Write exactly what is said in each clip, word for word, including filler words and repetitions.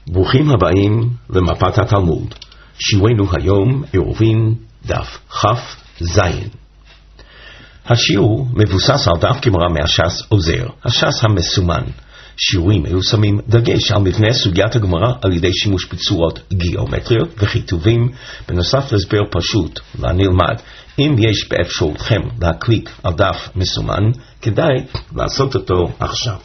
ברוכים הבאים למפת התלמוד. שיעורנו היום עירובין דף כף זין. השיעור מבוסס על דף גמרא מהש"ס עוזר, הש"ס המסומן. שיעורים אלו שמים דגש על מבנה סוגיית הגמרא על ידי שימוש בצורות גיאומטריות וכיתובים, בנוסף להסבר פשוט לנלמד. אם יש באפשרותכם להקליק על דף מסומן, כדאי לעשות אותו עכשיו.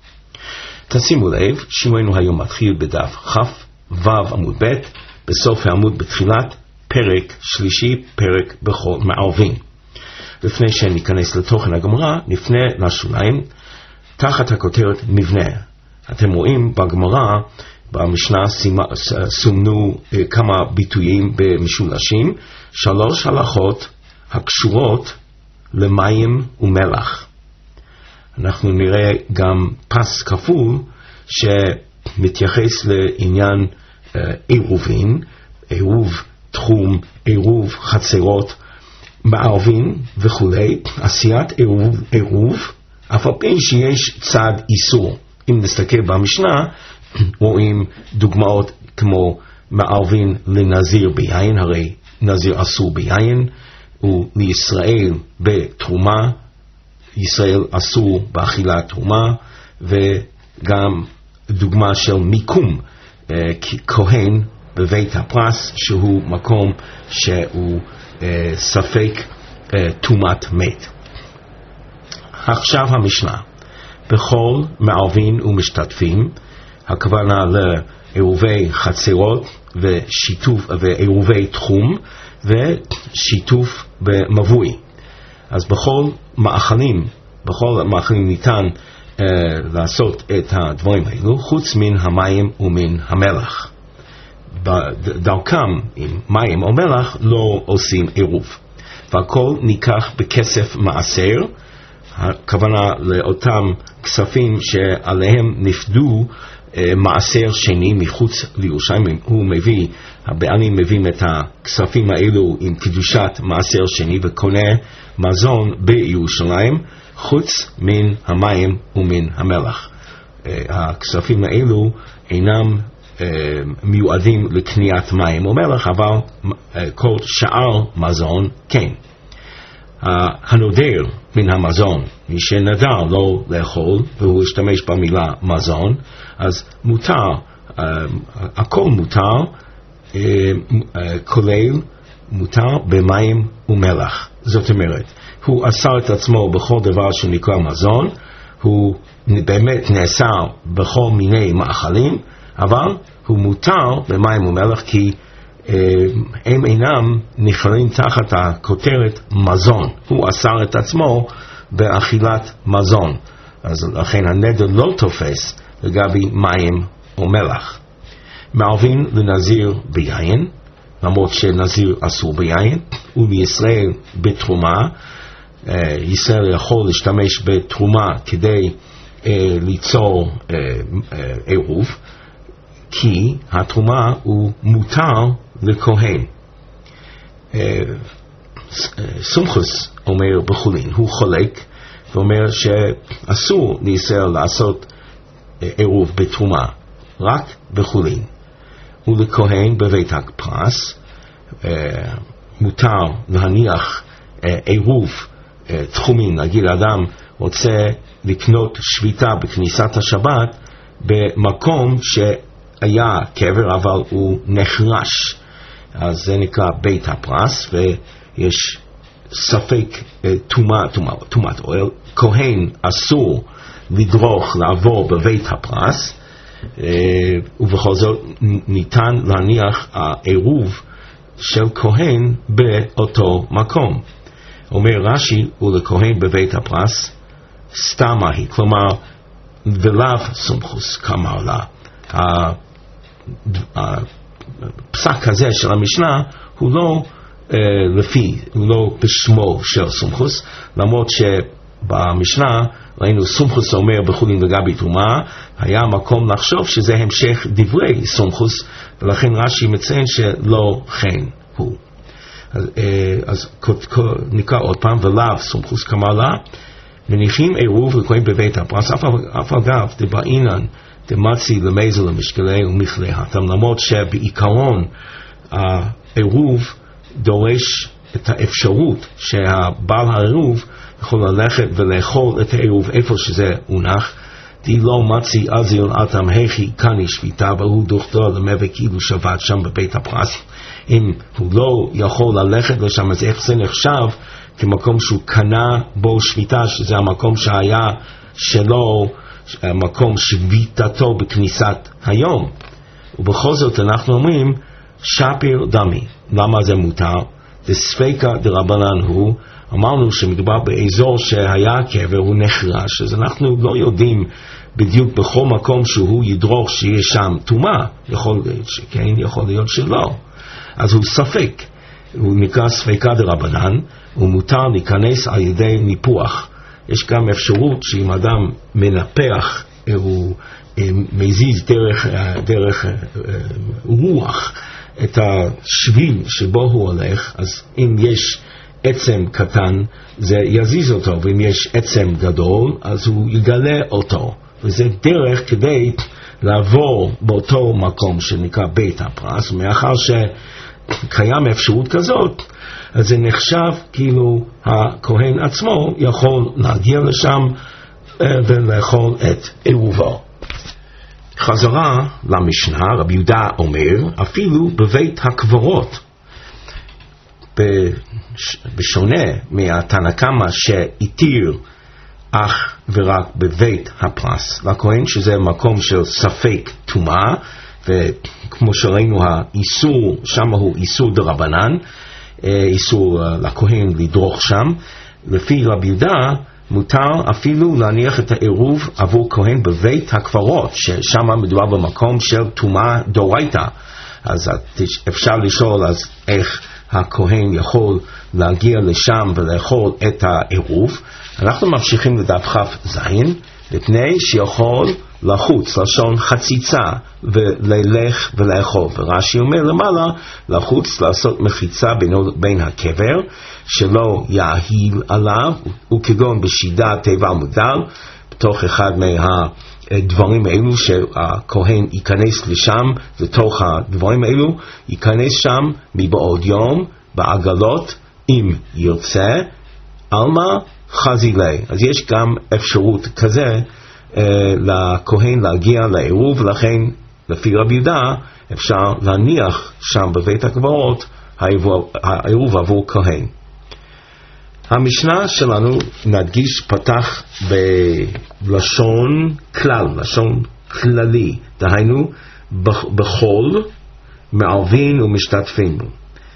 תשימו לב, שיעורנו היום מתחיל בדף כף ו' עמוד ב', בסוף העמוד בתחילת פרק שלישי, פרק בכל מערבין. לפני שניכנס לתוכן הגמרא, נפנה לשוליים תחת הכותרת מבנה. אתם רואים בגמרא, במשנה סומנו כמה ביטויים במשולשים, שלוש הלכות הקשורות למים ומלח. אנחנו נראה גם פס כפול שמתייחס לעניין עירובין, עירוב תחום, עירוב חצרות, מערבין וכו'. עשיית עירוב, עירוב, אף על פי שיש צד איסור. אם נסתכל במשנה, רואים דוגמאות כמו מערבין לנזיר ביין, הרי נזיר אסור ביין, ולישראל בתרומה, ישראל אסור באכילת תרומה, וגם דוגמה של מיקום, כהן בבית הפרס, שהוא מקום שהוא ספק תומת מת. עכשיו המשנה, בכל מערבין ומשתתפים, הכוונה לעירובי חצרות ושיתוף ועירובי תחום ושיתוף במבוי. אז בכל מאכלים, בכל מאכלים ניתן uh, לעשות את הדברים האלו, חוץ מן המים ומן המלח. בדרכם עם מים או מלח לא עושים עירוב. והכל ניקח בכסף מעשר, הכוונה לאותם כספים שעליהם נפדו uh, מעשר שני מחוץ לירושלים. הוא מביא, הבעלים מביאים את הכספים האלו עם קדושת מעשר שני וקונה מזון בירושלים, חוץ מן המים ומן המלח. Uh, הכספים האלו אינם uh, מיועדים לקניית מים או מלח, אבל uh, כל שאר מזון כן. Uh, הנודר מן המזון, מי שנדר לא לאכול, והוא השתמש במילה מזון, אז מותר, uh, הכל מותר, uh, uh, כולל מותר במים ומלח. זאת אומרת, הוא אסר את עצמו בכל דבר שנקרא מזון, הוא באמת נאסר בכל מיני מאכלים, אבל הוא מותר במים ומלח כי הם אינם נכללים תחת הכותרת מזון. הוא אסר את עצמו באכילת מזון. אז לכן הנדר לא תופס לגבי מים ומלח. מערבין לנזיר ביין, למרות שנזיר אסור ביין, ובישראל בתרומה. ישראל יכול להשתמש בתרומה כדי ליצור עירוב, כי התרומה הוא מותר לכהן. סומכוס אומר בחולין, הוא חולק ואומר שאסור לישראל לעשות עירוב בתרומה, רק בחולין. ולכהן בבית הפרס מותר להניח עירוב תחומים. נגיד אדם רוצה לקנות שביתה בכניסת השבת במקום שהיה קבר אבל הוא נחרש, אז זה נקרא בית הפרס, ויש ספק תומת אוהל. כהן אסור לדרוך לעבור בבית הפרס, ובכל זאת ניתן להניח העירוב של כהן באותו מקום. אומר רש"י, ולכהן בבית הפרס סתמה היא, כלומר ולאו סומכוס כאמר לה. הפסק הזה של המשנה הוא לא אה, לפי, הוא לא בשמו של סומכוס, למרות שבמשנה ראינו סומכוס אומר בחולין לגבי תרומה, היה מקום לחשוב שזה המשך דברי סומכוס, ולכן רש"י מציין שלא כן הוא. אז, אז נקרא עוד פעם, ולאו סומכוס כאמר לה, מניחים עירוב לכהן בבית הפרס, אף אגב דבעינן דמצי למזל למשקלי ומכלי התם, למרות שבעיקרון העירוב דורש את האפשרות שהבעל העירוב יכול ללכת ולאכול את העירוב איפה שזה הונח. די לא מצי אז יונעתם הכי כאן שביתה, והוא דוכתו למבא כאילו שבת שם בבית הפרס. אם הוא לא יכול ללכת לשם, אז איך זה נחשב כמקום שהוא קנה בו שביתה, שזה המקום שהיה שלו, מקום שביתתו בכניסת היום. ובכל זאת אנחנו אומרים שפיר דמי. למה זה מותר? דספיקה דרבנן הוא, אמרנו שמדובר באזור שהיה קבר, הוא נחרש, אז אנחנו לא יודעים בדיוק בכל מקום שהוא ידרוך שיש שם טומאה, יכול להיות שכן, יכול להיות שלא. אז הוא ספק, הוא נקרא ספיקה דרבנן, הוא מותר להיכנס על ידי ניפוח. יש גם אפשרות שאם אדם מנפח, הוא מזיז דרך, דרך רוח את השביל שבו הוא הולך, אז אם יש עצם קטן זה יזיז אותו, ואם יש עצם גדול אז הוא יגלה אותו, וזה דרך כדי לעבור באותו מקום שנקרא בית הפרס. מאחר שקיים אפשרות כזאת, אז זה נחשב כאילו הכהן עצמו יכול להגיע לשם ולאכול את עירובו. חזרה למשנה, רבי יהודה אומר, אפילו בבית הקברות, בשונה מהתנא קמא שהתיר אך ורק בבית הפרס לכהן, שזה מקום של ספק טומאה, וכמו שראינו האיסור שם הוא איסור דרבנן, איסור לכהן לדרוך שם. לפי רבי יהודה מותר אפילו להניח את העירוב עבור כהן בבית הקברות, ששם מדובר במקום של טומאה דאורייתא. אז אפשר לשאול אז איך הכהן יכול להגיע לשם ולאכול את העירוב. אנחנו ממשיכים לדף כף זין, לפני שיכול לחוץ, לשון חציצה, וללך ולאכול. ורש"י אומר למעלה, לחוץ לעשות מחיצה בינו, בין הקבר, שלא יאהיל עליו, וכגון בשידה תיבה מודל, בתוך אחד מהדברים האלו שהכהן ייכנס לשם, לתוך הדברים האלו, ייכנס שם מבעוד יום, בעגלות, אם ירצה, אלמה חזילי. אז יש גם אפשרות כזה, לכהן להגיע לעירוב, ולכן לפי רבי יהודה אפשר להניח שם בבית הקברות העירוב עבור כהן. המשנה שלנו נדגיש פתח בלשון כלל, לשון כללי, דהיינו בכל מערבין ומשתתפים בו.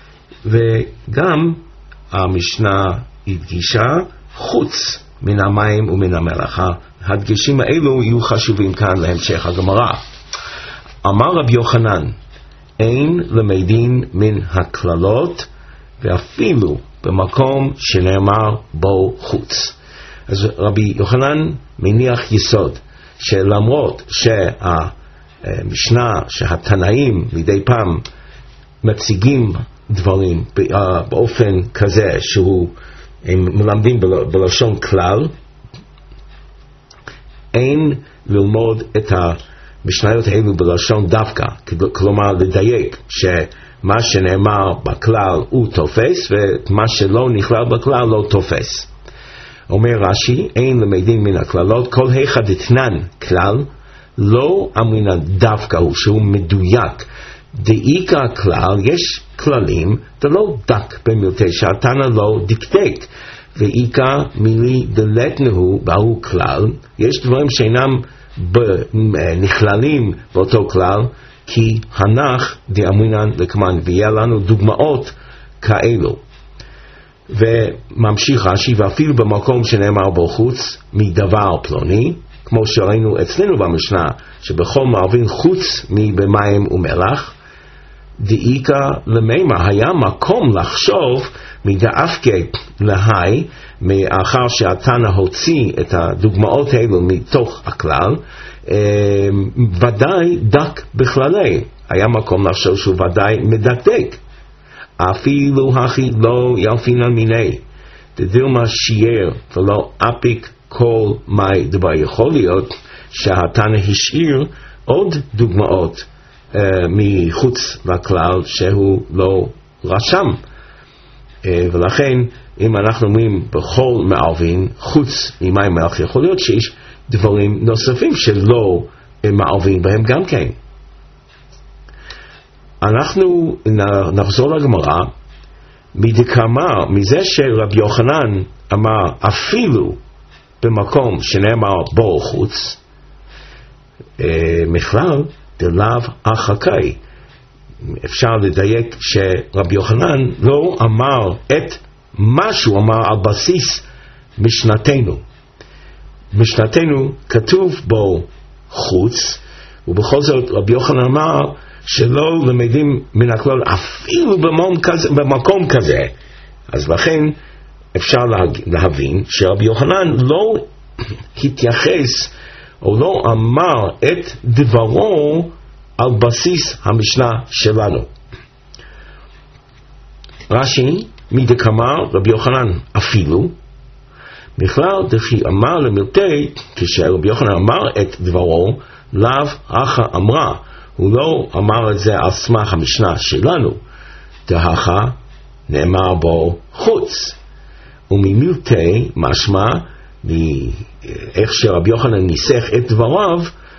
וגם המשנה הדגישה חוץ מן המים ומן המלח. הדגשים האלו יהיו חשובים כאן להמשך הגמרא. אמר רבי יוחנן, אין למדין מן הכללות ואפילו במקום שנאמר בו חוץ. אז רבי יוחנן מניח יסוד שלמרות שהמשנה, שהתנאים לידי פעם מציגים דברים באופן כזה שהוא הם מלמדים בלשון כלל, אין ללמוד את המשניות האלו בלשון דווקא, כלומר לדייק שמה שנאמר בכלל הוא תופס ומה שלא נכלל בכלל לא תופס. אומר רש"י, אין למדין מן הכללות, כל היכא דתנן כלל לא אמרינן דווקא הוא, שהוא מדויק. דאיקה כלל, יש כללים דלא דק במילתא, שהתנא לא דקדק, ואיקה מילי דלתנהו באו כלל, יש דברים שאינם נכללים באותו כלל, כי הנח דאמרינן לקמן, ויהיה לנו דוגמאות כאלו. וממשיך רש"י, ואפילו במקום שנאמר בו חוץ מדבר פלוני, כמו שראינו אצלנו במשנה, שבכל מערבין חוץ מבמים ומלח, דאיקה למימה, היה מקום לחשוב מדאפקי להי, מאחר שהתנא הוציא את הדוגמאות האלו מתוך הכלל, ודאי דק בכללי, היה מקום לחשוב שהוא ודאי מדקדק. אפילו הכי לא ילפינן מיני, דדילמה שיער ולא אפיק כל מי דבר. יכול להיות שהתנא השאיר עוד דוגמאות uh, מחוץ לכלל שהוא לא רשם. Uh, ולכן אם אנחנו אומרים בכל מערבין חוץ ממים מלח, יכול להיות שיש דברים נוספים שלא מערבין בהם גם כן. אנחנו נחזור לגמרא, מדקאמר, מזה שרבי יוחנן אמר אפילו במקום שנאמר בו חוץ, בכלל דלאו אחקאי. אפשר לדייק שרבי יוחנן לא אמר את מה שהוא אמר על בסיס משנתנו. משנתנו כתוב בו חוץ, ובכל זאת רבי יוחנן אמר שלא למדים מן הכלל אפילו במקום כזה, במקום כזה. אז לכן אפשר להבין שרבי יוחנן לא התייחס או לא אמר את דברו על בסיס המשנה שלנו. רש"י, מדקאמר רבי יוחנן אפילו, בכלל דכי אמר למילתי, כשרבי יוחנן אמר את דברו, לאו אחא אמרה, הוא לא אמר את זה על סמך המשנה שלנו, דהכה נאמר בו חוץ. וממילתי משמע, מאיך שרבי יוחנן ניסח את דבריו,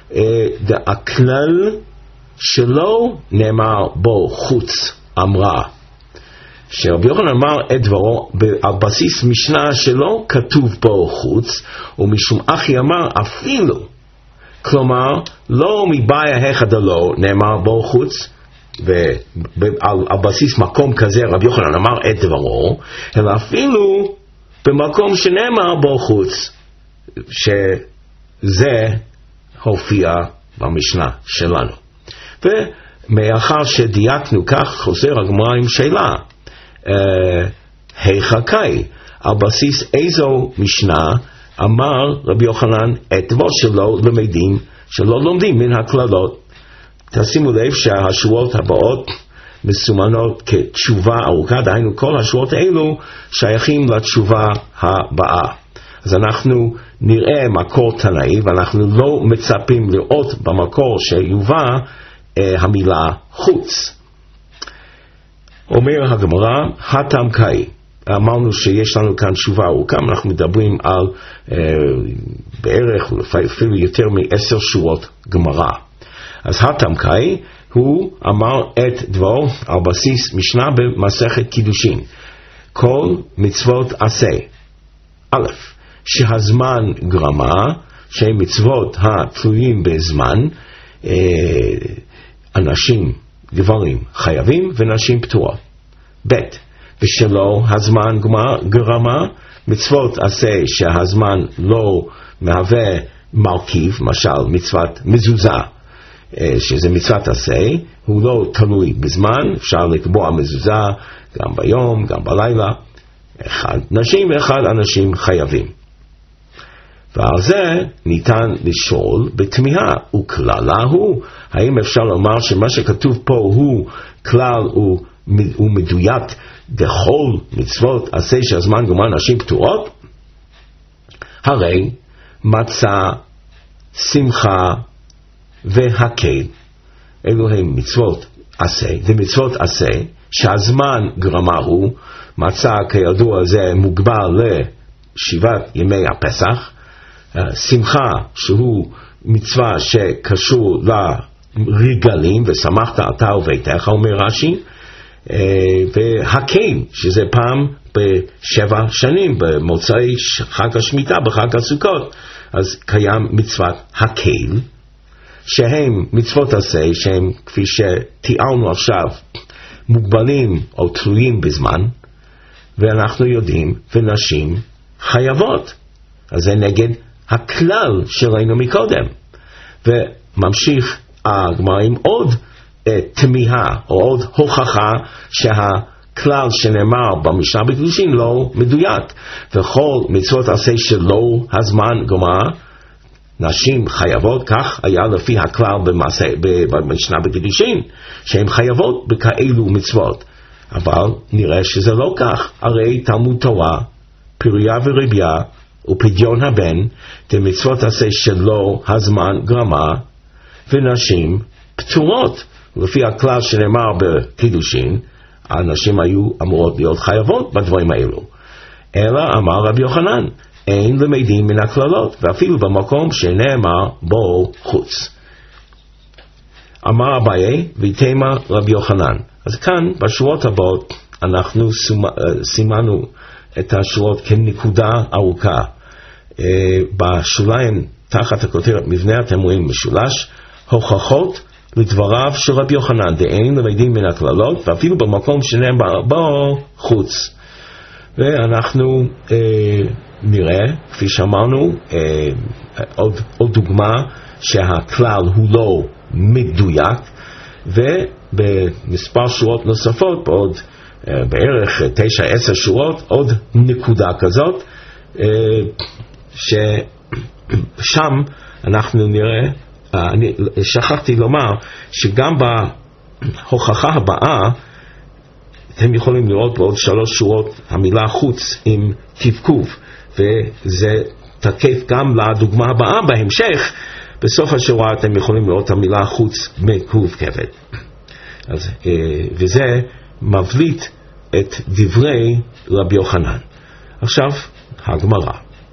הכלל שלא נאמר בו חוץ אמרה. שרבי יוחנן אמר את דברו על בסיס משנה שלא כתוב בו חוץ, ומשום אחי אמר אפילו, כלומר לא מבעיה היכא דלא נאמר בו חוץ, ועל בסיס מקום כזה רבי יוחנן אמר את דברו, אלא אפילו במקום שנאמר בו חוץ, שזה הופיע במשנה שלנו. ומאחר שדייקנו כך, חוזר הגמרא עם שאלה, היכא קאי, על בסיס איזו משנה אמר רבי יוחנן את דברו שלו למדים שלא לומדים מן הכללות. תשימו לב שהשורות הבאות מסומנות כתשובה ארוכה, דהיינו כל השורות האלו שייכים לתשובה הבאה. אז אנחנו נראה מקור תנאי, ואנחנו לא מצפים לראות במקור שיובא אה, המילה חוץ. אומר הגמרא, הטעם קאי. אמרנו שיש לנו כאן תשובה ארוכה, אנחנו מדברים על אה, בערך אפילו יותר מעשר שורות גמרא. אז הטעם קאי הוא אמר את דברו על בסיס משנה במסכת קידושין. כל מצוות עשה. א', שהזמן גרמה, שהן מצוות התלויים בזמן, אנשים, גברים חייבים ונשים פטורות. ב', ושלא הזמן גרמה, מצוות עשה שהזמן לא מהווה מרכיב, משל מצוות מזוזה, שזה מצוות עשה, הוא לא תלוי בזמן, אפשר לקבוע מזוזה גם ביום, גם בלילה, אחד נשים ואחד אנשים חייבים. ועל זה ניתן לשאול בתמיהה, וכללה הוא, האם אפשר לומר שמה שכתוב פה הוא כלל הוא מדויק בכל מצוות עשה שהזמן גרמה נשים פטורות? הרי מצה, שמחה והקל, אלו הם מצוות עשה, זה מצוות עשה שהזמן גרמה הוא, מצה כידוע זה מוגבל לשבעת ימי הפסח, שמחה שהוא מצווה שקשור לרגלים, ושמחת אתה וביתך, אומר רש"י, והקל שזה פעם בשבע שנים, במוצאי חג השמיטה, בחג הסוכות, אז קיים מצוות הקל, שהם מצוות עשה, שהם כפי שתיארנו עכשיו, מוגבלים או תלויים בזמן, ואנחנו יודעים, ונשים חייבות. אז זה נגד הכלל שראינו מקודם. וממשיך הגמרא עם עוד אה, תמיהה, או עוד הוכחה שהכלל שנאמר במשנה בקידושין לא מדויק. וכל מצוות עשה שלא הזמן גרמה, נשים חייבות, כך היה לפי הכלל במעשה, במשנה בקידושין, שהן חייבות בכאלו מצוות. אבל נראה שזה לא כך, הרי תלמוד תורה, פריה ורביה, ופדיון הבן, דמצוות עשה שלא הזמן גרמה, ונשים פטורות. לפי הכלל שנאמר בקידושין, הנשים היו אמורות להיות חייבות בדברים האלו. אלא אמר רבי יוחנן, אין למדים מן הכללות, ואפילו במקום שנאמר בו חוץ. אמר אביי, ויתמה רבי יוחנן. אז כאן בשורות הבאות אנחנו סימנו את השורות כנקודה ארוכה. בשוליים תחת הכותרת מבנה אתם רואים משולש, הוכחות לדבריו של רבי יוחנן, דאין למדים מן הכללות, ואפילו במקום שנאמר בו חוץ. ואנחנו אה, נראה, כפי שאמרנו, אה, עוד, עוד דוגמה שהכלל הוא לא מדויק, ובמספר שורות נוספות, בעוד אה, בערך תשע עשר שורות, עוד נקודה כזאת, אה, ששם אנחנו נראה, אה, אני שכחתי לומר, שגם בהוכחה הבאה, אתם יכולים לראות בעוד שלוש שורות המילה חוץ עם תפקוב, וזה תקף גם לדוגמה הבאה בהמשך. בסוף השורה אתם יכולים לראות המילה חוץ מקוב כבד. אז, וזה מבליט את דברי רבי יוחנן. עכשיו הגמרא.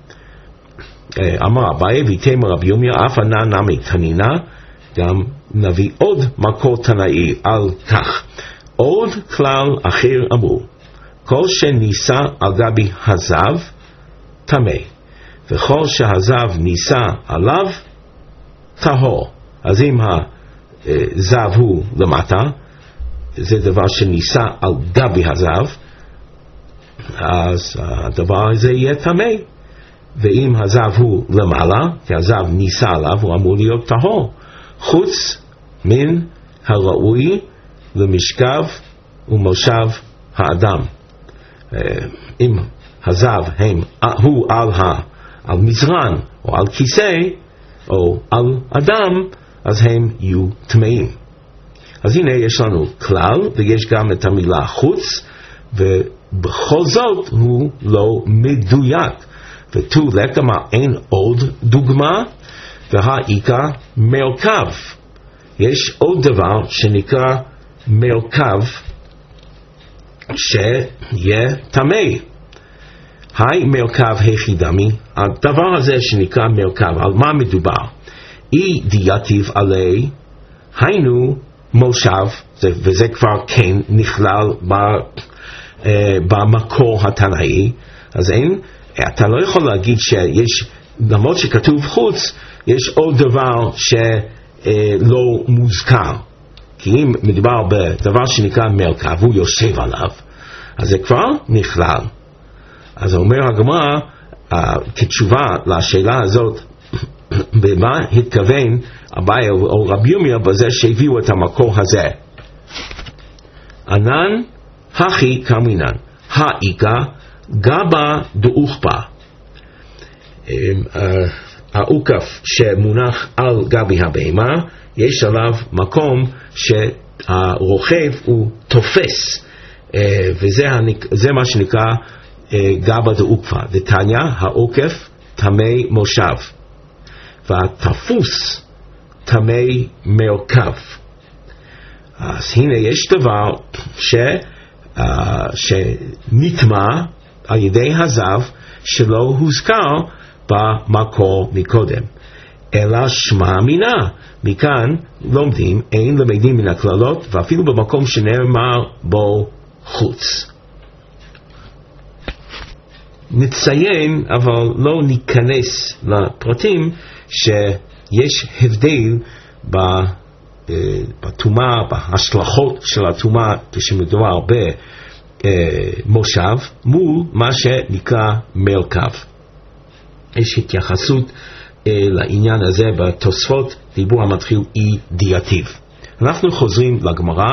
אמר אביי, ויתמה רבי ירמיה, אף ענה נמי תנינה, גם נביא עוד מקור תנאי על כך. עוד כלל אחר אמרו, כל שניסה על גבי הזב, טמא, וכל שהזב ניסה עליו, טהור. אז אם הזב הוא למטה, זה דבר שניסה על גבי הזב, אז הדבר הזה יהיה טמא. ואם הזב הוא למעלה, כי הזב ניסה עליו, הוא אמור להיות טהור. חוץ מן הראוי למשכב ומושב האדם. אם הזב הם, הוא על, ה, על מזרן או על כיסא או על אדם, אז הם יהיו טמאים. אז הנה יש לנו כלל, ויש גם את המילה חוץ, ובכל זאת הוא לא מדויק. ותו לכמה אין עוד דוגמה, והעיקר מרכב. יש עוד דבר שנקרא מרכב שיהיה טמא. היי מרכב היחידמי, הדבר הזה שנקרא מרכב, על מה מדובר? אי דיאטיב עלי, היינו מושב, וזה כבר כן נכלל במקור התנאי, אז אין, אתה לא יכול להגיד שיש, למרות שכתוב חוץ, יש עוד דבר שלא מוזכר. כי אם מדובר בדבר שנקרא מרכב, הוא יושב עליו, אז זה כבר נכלל. אז אומר הגמרא, כתשובה לשאלה הזאת, במה התכוון אביי או רבי ירמיה בזה שהביאו את המקור הזה? ענן הכי כמינן, האיקה גבה דאוכפה. האוכף שמונח על גבי הבהמה, יש עליו מקום שהרוכב הוא תופס, וזה מה שנקרא גבה דאוכפה. דתניא, האוכף טמא מושב, והתפוס טמא מרכב. אז הנה יש דבר ש, uh, שנטמע על ידי הזב שלא הוזכר במקור מקודם, אלא שמע מינה. מכאן לומדים אין למדים מן הכללות, ואפילו במקום שנאמר בו חוץ. נציין, אבל לא ניכנס לפרטים, שיש הבדל בטומאה, בהשלכות של הטומאה כשמדובר במושב, מול מה שנקרא מרכב. יש התייחסות לעניין הזה בתוספות, דיבור המתחיל אי דיאטיב. אנחנו חוזרים לגמרא.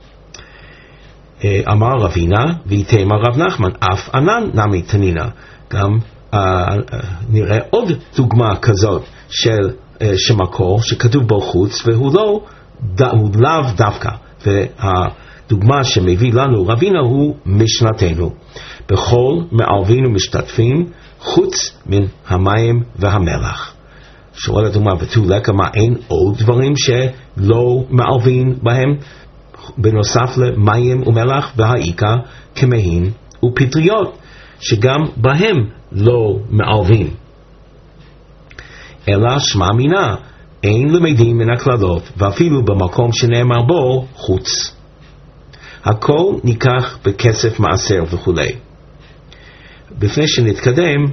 אמר רבינה ויתמה רב נחמן, אף ענן נמי תנינה. גם uh, נראה עוד דוגמה כזאת של uh, שמקור שכתוב בו חוץ, והוא לא, ד, הוא לאו דווקא. והדוגמה שמביא לנו רבינה הוא משנתנו. בכל מערבין ומשתתפים חוץ מן המים והמלח. שואל הדוגמה, ותו לקה, מה אין עוד דברים שלא מערבים בהם בנוסף למים ומלח? והעיקר כמהין ופטריות שגם בהם לא מערבים. אלא שמע מינה, אין למדים מן הכללות, ואפילו במקום שנאמר בו חוץ. הכל ניקח בכסף מעשר וכו'. לפני שנתקדם,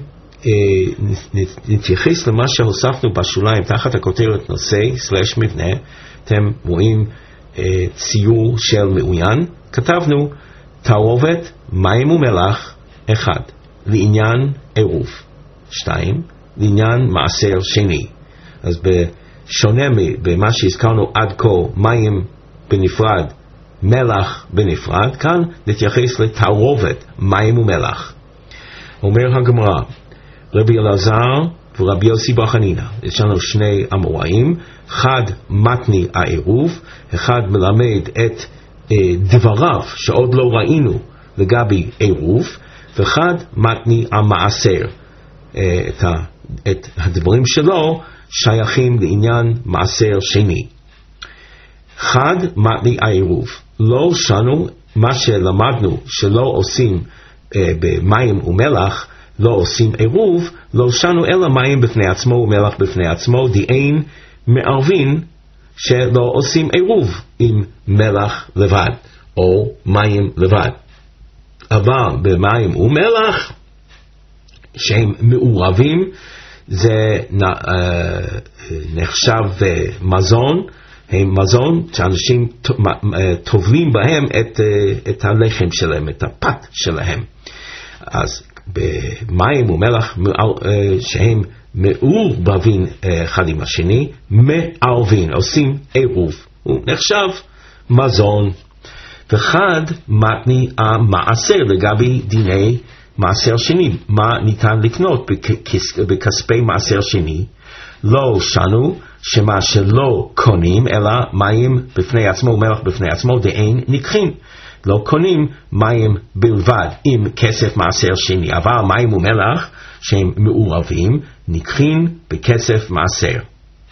נתייחס למה שהוספנו בשוליים תחת הכותרת נושא סלש מבנה. אתם רואים ציור של מעוין. כתבנו תערובת מים ומלח אחד, לעניין עירוב. שתיים, לעניין מעשר שני. אז בשונה במה שהזכרנו עד כה, מים בנפרד, מלח בנפרד, כאן נתייחס לתערובת מים ומלח. אומר הגמרא, רבי אלעזר ורבי יוסי בר חנינא, יש לנו שני אמוראים, אחד מתני העירוב, אחד מלמד את אה, דבריו שעוד לא ראינו לגבי עירוב, ואחד מתני המעשר, אה, את, ה, את הדברים שלו שייכים לעניין מעשר שני. אחד מתני העירוב, לא שנו מה שלמדנו שלא עושים אה, במים ומלח, לא עושים עירוב, לא שנו אלא מים בפני עצמו ומלח בפני עצמו, דאין מערבין שלא עושים עירוב עם מלח לבד או מים לבד. אבל במים ומלח שהם מעורבים, זה נחשב מזון, הם מזון שאנשים טובלים בהם את, את הלחם שלהם, את הפת שלהם. אז במים ומלח שהם מעורבבים אחד עם השני, מערבים, עושים עירוב, הוא נחשב מזון. ואחד מתני המעשר לגבי דיני מעשר שני, מה ניתן לקנות בכספי מעשר שני? לא שנו שמה שלא קונים אלא מים בפני עצמו ומלח בפני עצמו, דאין ניקחין. לא קונים מים בלבד עם כסף מעשר שני, אבל מים ומלח שהם מעורבים ניקחין בכסף מעשר.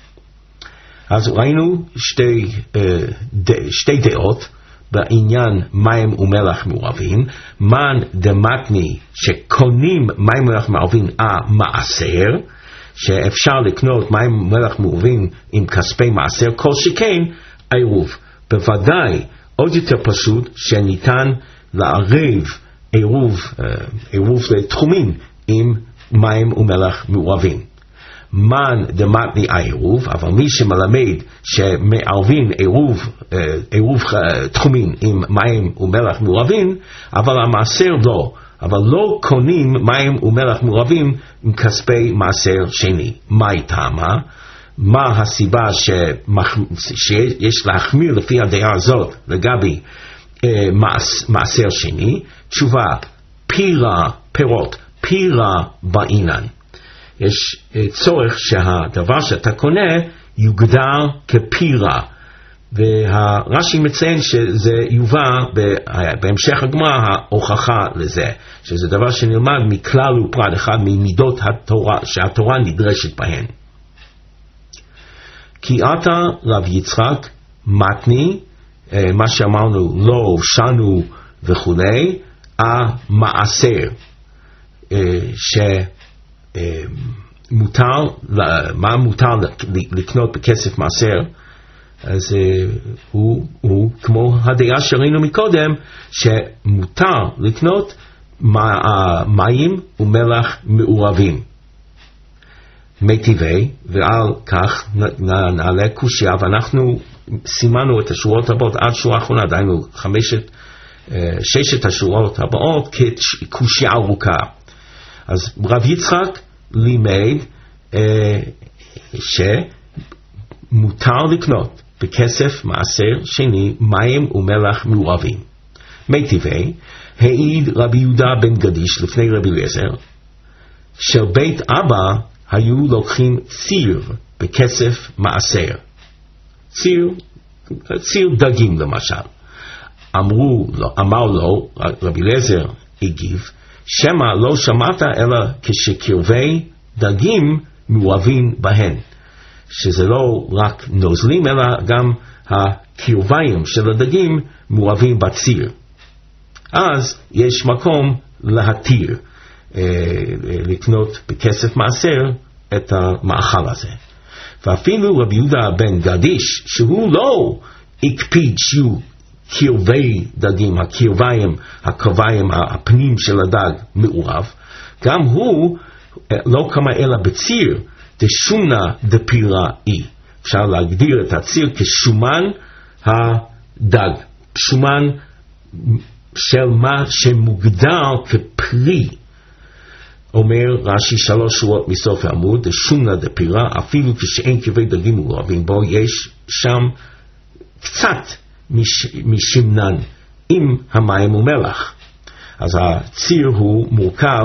אז ראינו שתי, שתי דעות בעניין מים ומלח מעורבים. מן דמתני שקונים מים ומלח מעורבים המעשר, שאפשר לקנות מים ומלח מעורבים עם כספי מעשר, כל שכן עירוב. בוודאי עוד יותר פשוט שניתן לערב עירוב, עירוב לתחומים עם מים ומלח מעורבים. מן דמתני העירוב, אבל מי שמלמד שמערבים עירוב, עירוב תחומים עם מים ומלח מעורבים, אבל המעשר לא, אבל לא קונים מים ומלח מעורבים עם כספי מעשר שני. מה איתמה? מה הסיבה שמח... שיש להחמיר לפי הדעה הזאת לגבי אה, מעש... מעשר שני? תשובה, פירה, פירות, פירה בעינן. יש אה, צורך שהדבר שאתה קונה יוגדר כפירה, והרש"י מציין שזה יובא בהמשך הגמרא ההוכחה לזה, שזה דבר שנלמד מכלל ופרט, אחד ממידות התורה שהתורה נדרשת בהן. כי אתה רב יצחק מתני, מה שאמרנו לא שנו וכולי, המעשר שמותר, מה מותר לקנות בכסף מעשר, אז הוא, הוא כמו הדעה שראינו מקודם, שמותר לקנות מים ומלח מעורבים. מיטיבי, ועל כך נעלה קושיה, ואנחנו סימנו את השורות הבאות עד שורה האחרונה, דיינו חמשת, ששת השורות הבאות כקושיה ארוכה. אז רב יצחק לימד שמותר לקנות בכסף מעשר שני מים ומלח מעורבים. מיטיבי, העיד רבי יהודה בן גדיש לפני רבי אליעזר, של בית אבא היו לוקחים ציר בכסף מעשר. ציר, ציר דגים למשל. אמרו לו, אמר לו, רבי אליעזר הגיב, שמא לא שמעת אלא כשקרבי דגים מעורבים בהן, שזה לא רק נוזלים אלא גם הקרביים של הדגים מעורבים בציר. אז יש מקום להתיר, אה, לקנות בכסף מעשר את המאכל הזה. ואפילו רבי יהודה בן גדיש, שהוא לא הקפיד שיהיו קרבי דגים, הקרביים, הקרביים, הפנים של הדג מעורב, גם הוא לא כמה אלא בציר דשומנה דפירה אי. אפשר להגדיר את הציר כשומן הדג, שומן של מה שמוגדר כפרי. אומר רש"י שלוש שורות מסוף העמוד, דשומנה דפירה, אפילו כשאין קרבי דגים מעורבים בו, יש שם קצת מש, משמנן עם המים ומלח. אז הציר הוא מורכב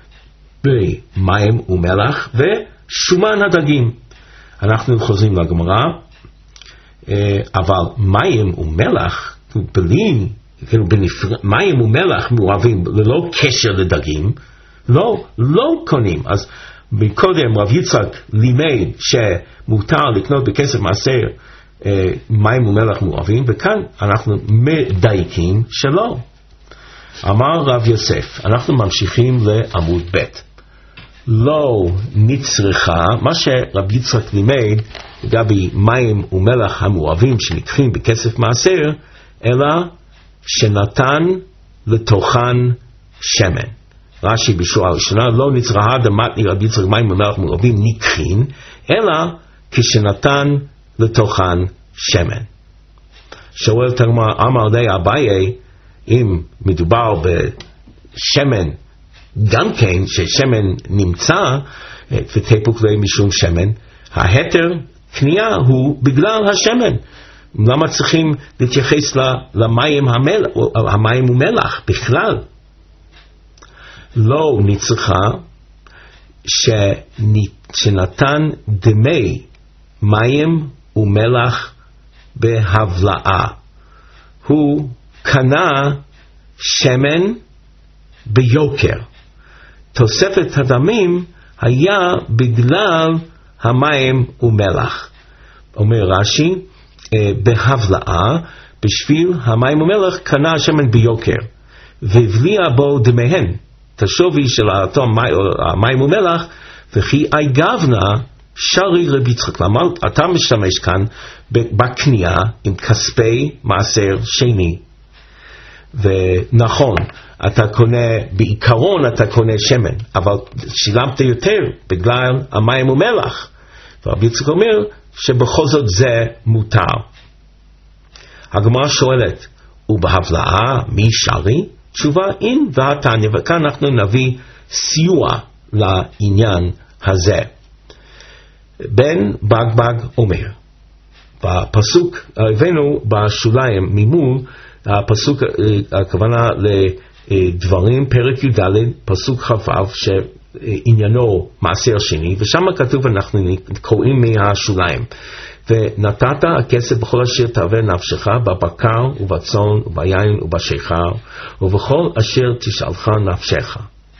במים ומלח ושומן הדגים. אנחנו חוזרים לגמרא, אבל מים ומלח, בלי, כאילו בנפרד, מים ומלח מעורבים ללא קשר לדגים, לא, לא קונים. אז מקודם רב יצחק לימד שמותר לקנות בכסף מעשר אה, מים ומלח מעורבים, וכאן אנחנו מדייקים שלא. אמר רב יוסף, אנחנו ממשיכים לעמוד ב', לא נצרכה, מה שרב יצחק לימד לגבי מים ומלח המעורבים שנקחים בכסף מעשר, אלא שנתן לתוכן שמן. רש"י בשורה הראשונה, לא נצרכה דמתני רבי יצחק מים ומלח מעורבים נקחין, אלא כשנתן לתוכן שמן. שואל תגמרא, אמר די אביי, אם מדובר בשמן, גם כן ששמן נמצא ותפוק ליה משום שמן, ההתר קנייה הוא בגלל השמן. למה צריכים להתייחס למים המל, המים ומלח בכלל? לא נצרכה שנתן דמי מים ומלח בהבלעה. הוא קנה שמן ביוקר. תוספת הדמים היה בגלל המים ומלח. אומר רש"י, בהבלעה, בשביל המים ומלח קנה שמן ביוקר, והבליע בו דמיהן, את השווי של המים ומלח, וכי אי גבנה שרי רבי יצחק. למה אתה משתמש כאן בקנייה עם כספי מעשר שני? ונכון, אתה קונה, בעיקרון אתה קונה שמן, אבל שילמת יותר בגלל המים ומלח. ורבי יצחק אומר שבכל זאת זה מותר. הגמרא שואלת, ובהבלעה מי שרי? תשובה, אין והתניא, וכאן אנחנו נביא סיוע לעניין הזה. בן בגבג אומר, בפסוק, הבאנו בשוליים ממול, הפסוק, הכוונה לדברים, פרק י"ד, פסוק כ"ו, שעניינו מעשר שני, ושם כתוב, אנחנו קוראים מהשוליים, ונתת הכסף בכל אשר תאווה נפשך, בבקר ובצאן וביין ובשיכר, ובכל אשר תשאלך נפשך.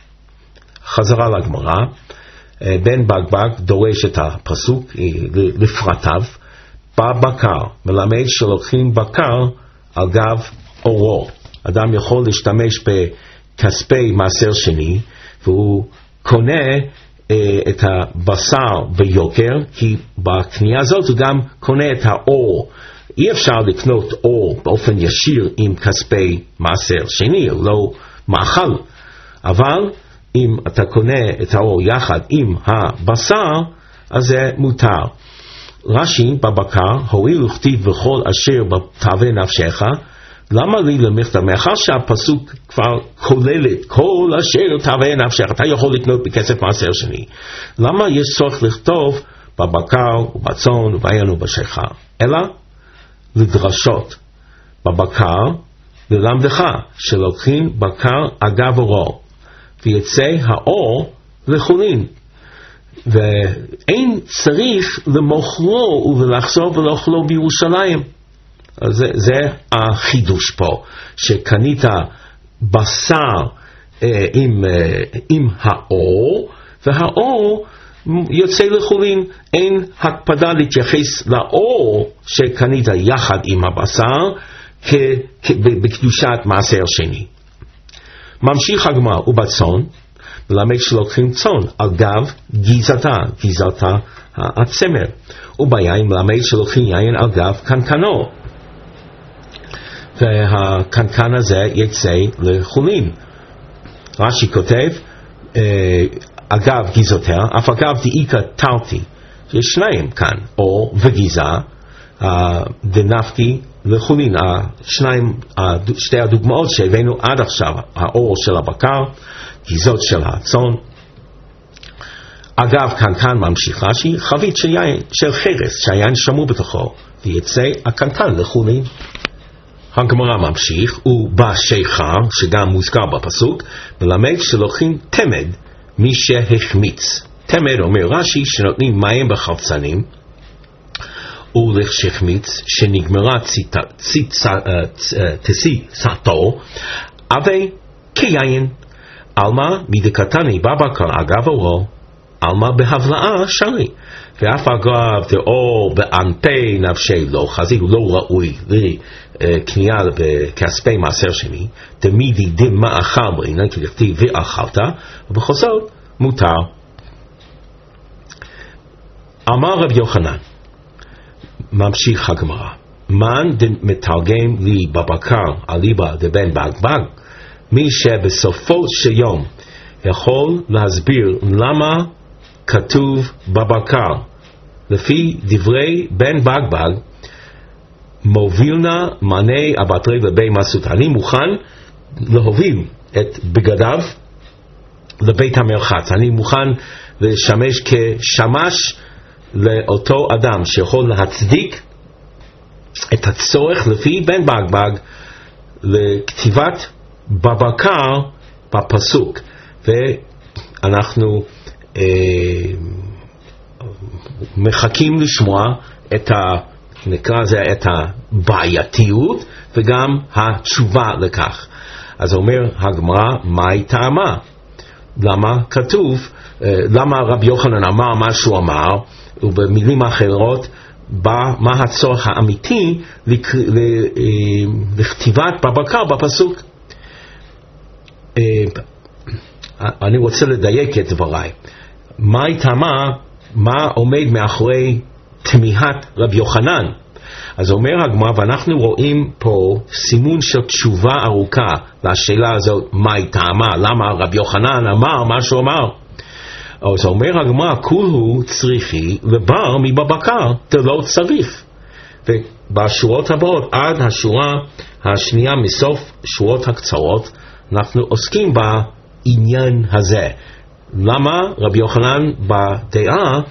חזרה לגמרא, בן בגבג דורש את הפסוק לפרטיו, בבקר, מלמד שלוקחים בקר על גב אורו. אדם יכול להשתמש בכספי מעשר שני, והוא קונה אה, את הבשר ביוקר, כי בקנייה הזאת הוא גם קונה את האור. אי אפשר לקנות אור באופן ישיר עם כספי מעשר שני, לא מאכל. אבל אם אתה קונה את האור יחד עם הבשר, אז זה מותר. רש"י בבקר, הואיל וכתיב בכל אשר תאווה נפשך, למה לי למכתב? מאחר שהפסוק כבר כולל את כל אשר תאווה נפשך, אתה יכול לקנות בכסף מעשר שני. למה יש צורך לכתוב בבקר ובצאן וביין ובשיכר? אלא לדרשות בבקר ללמדך שלוקחים בקר אגב אורו, ויצא האור לחולין, ואין צריך למוכרו ולחזור ולאכלו בירושלים. זה, זה החידוש פה, שקנית בשר עם, עם האור, והאור יוצא לחולין. אין הקפדה להתייחס לאור שקנית יחד עם הבשר בקדושת מעשר שני. ממשיך הגמרא, ובצאן מלמד שלוקחים צאן על גב גיזתה, גיזתה הצמר, וביין מלמד שלוקחים יין על גב קנקנו, והקנקן הזה יצא לחולין. רש"י כותב, אגב גיזותיה, אף אגב דאיקה תרתי, יש שניים כאן, אור וגיזה, דנפתי לחולין, השניים, שתי הדוגמאות שהבאנו עד עכשיו, האור של הבקר, גיזות של הצאן. אגב קנקן ממשיך רש"י, חבית של יין, של חרס, שהיין שמור בתוכו, ויצא הקנקן לחולין. הגמרא ממשיך, ובשיכר, שגם מוזכר בפסוק, מלמד שלוקחים תמד מי שהחמיץ. תמד אומר רש"י שנותנים מים בחרצנים, ולשחמיץ שנגמרה תסיסתו, אבל כיין, עלמא מדקתני בבקר אגב אורו, עלמא בהבלעה שרי, ואף אגב דאור בענפי נפשי לא חזי, הוא לא ראוי לקנייה בכספי מעשר שני, תמידי דמאכל בעינן כדכתיב ואכלת, ובכל זאת מותר. אמר רב יוחנן, ממשיך הגמרא, מן מתרגם לי בבקר אליבא דבן בגבג, מי שבסופו של יום יכול להסביר למה כתוב בבקר לפי דברי בן בגבג, מובילנה מנה אבטרי ובי מסות. אני מוכן להוביל את בגדיו לבית המרחץ, אני מוכן לשמש כשמש לאותו אדם שיכול להצדיק את הצורך לפי בן בגבג לכתיבת בבקר בפסוק. ואנחנו אה, מחכים לשמוע את ה, נקרא זה את הבעייתיות וגם התשובה לכך. אז אומר הגמרא, מהי טעמה? למה כתוב, אה, למה רב יוחנן אמר מה שהוא אמר, ובמילים אחרות מה הצורך האמיתי לכתיבת בבקר בפסוק. אני רוצה לדייק את דבריי. מה טעמה, מה עומד מאחורי תמיהת רב יוחנן? אז אומר הגמרא, ואנחנו רואים פה סימון של תשובה ארוכה לשאלה הזאת, מה טעמה, למה רב יוחנן אמר מה שהוא אמר. אז אומר הגמרא, כולהו צריכי לבר מבבקר, דלא צריך. ובשורות הבאות, עד השורה השנייה מסוף שורות הקצרות, אנחנו עוסקים בעניין הזה. למה רבי יוחנן בדעה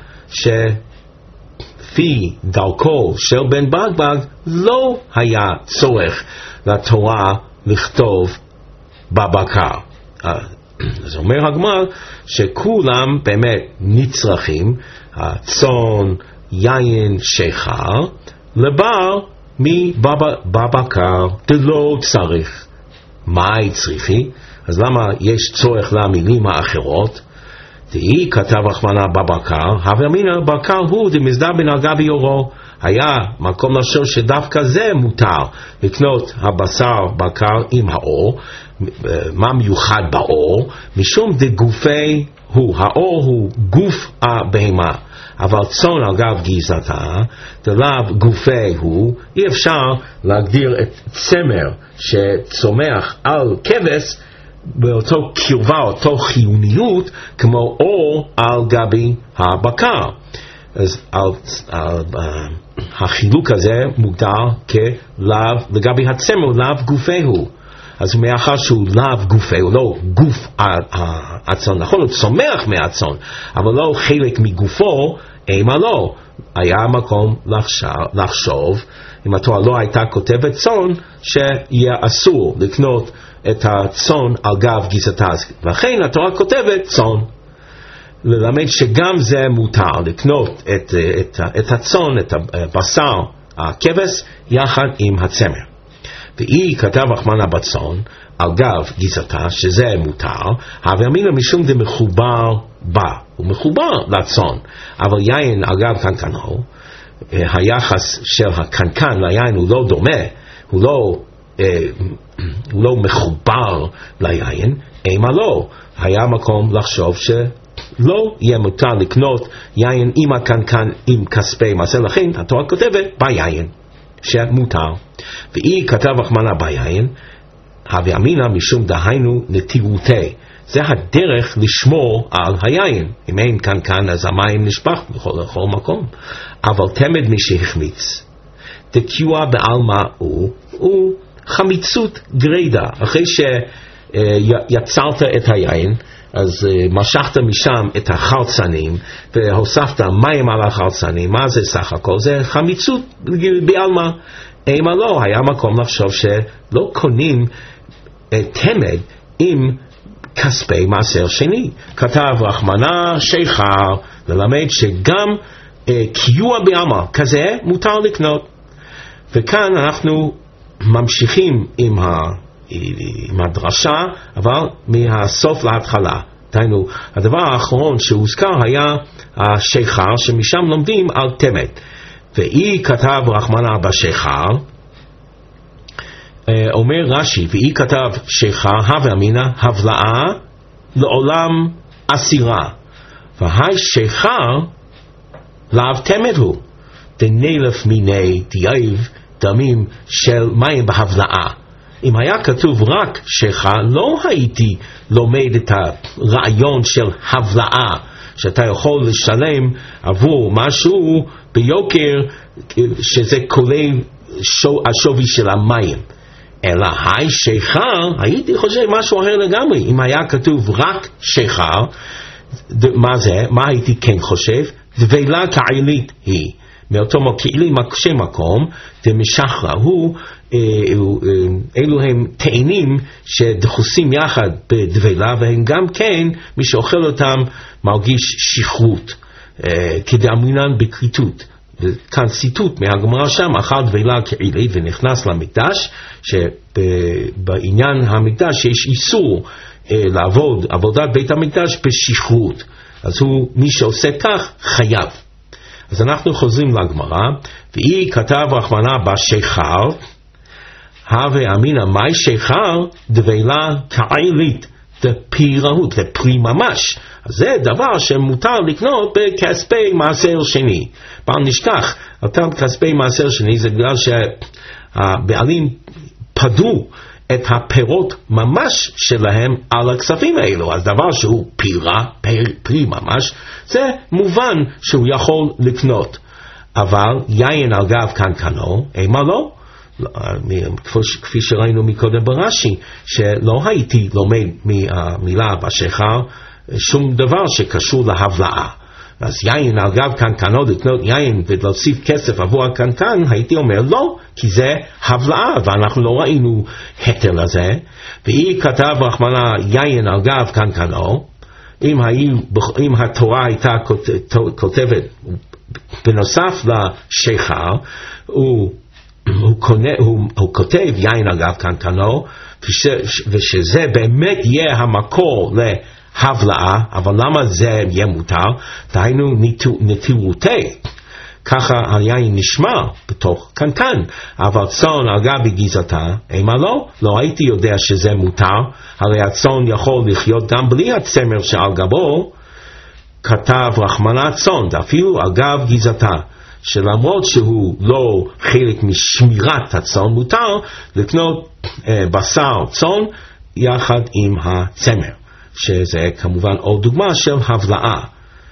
שפי דרכו של בן בגבג לא היה צורך לתורה לכתוב בבקר? אז אומר הגמרא שכולם באמת נצרכים, הצאן, יין, שיכר, לבר מבבקר, דלא צריך. מה צריכי? אז למה יש צורך למילים האחרות? דהי כתב רחמנא בבקר, הווה אמינא בקר הוא דמזדה בנהגה ביורו. היה מקום לחשוב שדווקא זה מותר לקנות הבשר בקר עם האור. מה מיוחד באור? משום דגופי הוא, האור הוא גוף הבהמה, אבל צאן על גב גיזתה, דלאו גופי הוא. אי אפשר להגדיר את צמר שצומח על כבש באותו קרבה, אותו חיוניות כמו אור על גבי הבקר. אז על, על, uh, החילוק הזה מוגדר כלאו לגבי הצמר, לאו גופי הוא. אז מאחר שהוא לאו גופי, הוא לא גוף הצאן, נכון, הוא צומח מהצאן, אבל לא חלק מגופו, אימה לא. היה מקום לחשוב, לחשוב אם התורה לא הייתה כותבת צאן, שיהיה אסור לקנות את הצאן על גב גיזתה, ולכן התורה כותבת צאן, ללמד שגם זה מותר, לקנות את, את, את הצאן, את הבשר, הכבש, יחד עם הצמר. ואי כתב רחמנא בצאן על גב גזעתה, שזה מותר, הווה אמינא משום דמחובר בה, הוא מחובר לצאן, אבל יין על גב קנקנו, היחס של הקנקן ליין הוא לא דומה, הוא לא, הוא לא מחובר ליין, אימה לא, היה מקום לחשוב שלא יהיה מותר לקנות יין עם הקנקן עם כספי מעשר, לכן התורה כותבת ביין שמותר. ואי כתב רחמנא ביין, הווה אמינא משום דהיינו נטירותי, זה הדרך לשמור על היין, אם אין קנקן אז המים נשפך בכל, בכל מקום. אבל תמד מי שהחמיץ דקיוע בעלמא הוא, הוא חמיצות גרידא, אחרי שיצרת את היין אז משכת משם את החרצנים והוספת מים על החרצנים, מה זה סך הכל? זה חמיצות בעלמא. אימה לא, היה מקום לחשוב שלא קונים תמד עם כספי מעשר שני. כתב רחמנא שיכר ללמד שגם קיוע בעלמא כזה מותר לקנות. וכאן אנחנו ממשיכים עם, ה, עם הדרשה, אבל מהסוף להתחלה. דהיינו, הדבר האחרון שהוזכר היה השיכר, שמשם לומדים על תמד. ואי כתב רחמנא בשיכר, אומר רש"י, ואי כתב שיכר, הווה אמינא הבלעה לעולם אסירה. והי שיכר לאו תמד הוא, דנילף מיני דייב דמים של מים בהבלעה. אם היה כתוב רק שיכר, לא הייתי לומד את הרעיון של הבלעה, שאתה יכול לשלם עבור משהו ביוקר שזה כולל השווי של המים. אלא היי שיכר, הייתי חושב משהו אחר לגמרי. אם היה כתוב רק שיכר, מה זה? מה הייתי כן חושב? דבלה כעילית היא. מאותו כאילו מקשה מקום, דמשחרא הוא, אלו הם תאנים שדחוסים יחד בדבלה, והם גם כן, מי שאוכל אותם מרגיש שכרות, כדאמרינן בכריתות. וכאן ציטוט מהגמרא שם, אכל דבלה כעילית ונכנס למקדש, שבעניין המקדש יש איסור לעבוד עבודת בית המקדש בשכרות. אז הוא, מי שעושה כך, חייב. אז אנחנו חוזרים לגמרא, ואי כתב רחמנא בשיכר, הווה אמינא מאי שיכר דבלה כעילית, דפיראות, לפרי ממש. אז זה דבר שמותר לקנות בכספי מעשר שני. פעם נשכח, אותם כספי מעשר שני זה בגלל שהבעלים פדו את הפירות ממש שלהם על הכספים האלו. אז דבר שהוא פירה, פרי, פרי ממש, זה מובן שהוא יכול לקנות. אבל יין על גב קנקנו, אימה לא? כפי שראינו מקודם ברש"י, שלא הייתי לומד מהמילה בשיכר שום דבר שקשור להבלעה. אז יין על גב קנקנו, לקנות יין ולהוסיף כסף עבור הקנקן, הייתי אומר לא, כי זה הבלעה, ואנחנו לא ראינו היתר לזה. ואי כתב רחמנא יין על גב קנקנו, אם, היו, אם התורה הייתה כותבת בנוסף לשיכר, הוא הוא, קונה, הוא, הוא כותב יין אגב קנקנו, ושזה באמת יהיה המקור להבלעה, אבל למה זה יהיה מותר? דהיינו נטירותי, ככה היין נשמר בתוך קנקן, אבל צאן על גבי גזעתה, אימה לא, לא הייתי יודע שזה מותר, הרי הצאן יכול לחיות גם בלי הצמר שעל גבו. כתב רחמנא צאן, אפילו על גב גזעתה, שלמרות שהוא לא חלק משמירת הצאן, מותר לקנות אה, בשר צאן יחד עם הצמר, שזה כמובן עוד דוגמה של הבלעה.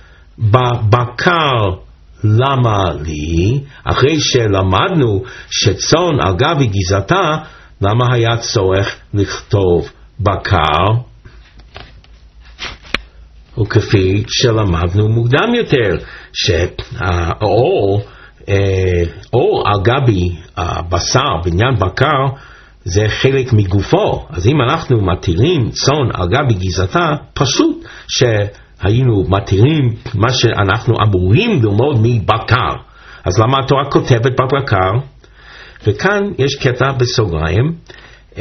בבקר למה לי, אחרי שלמדנו שצאן על גבי גזעתה, למה היה צורך לכתוב בקר? וכפי שלמדנו מוקדם יותר, שהאור אור על גבי הבשר בעניין בקר זה חלק מגופו. אז אם אנחנו מתירים צאן על גבי גזעתה, פשוט שהיינו מתירים מה שאנחנו אמורים ללמוד מבקר. אז למה התורה כותבת בבקר? וכאן יש קטע בסוגריים, אה,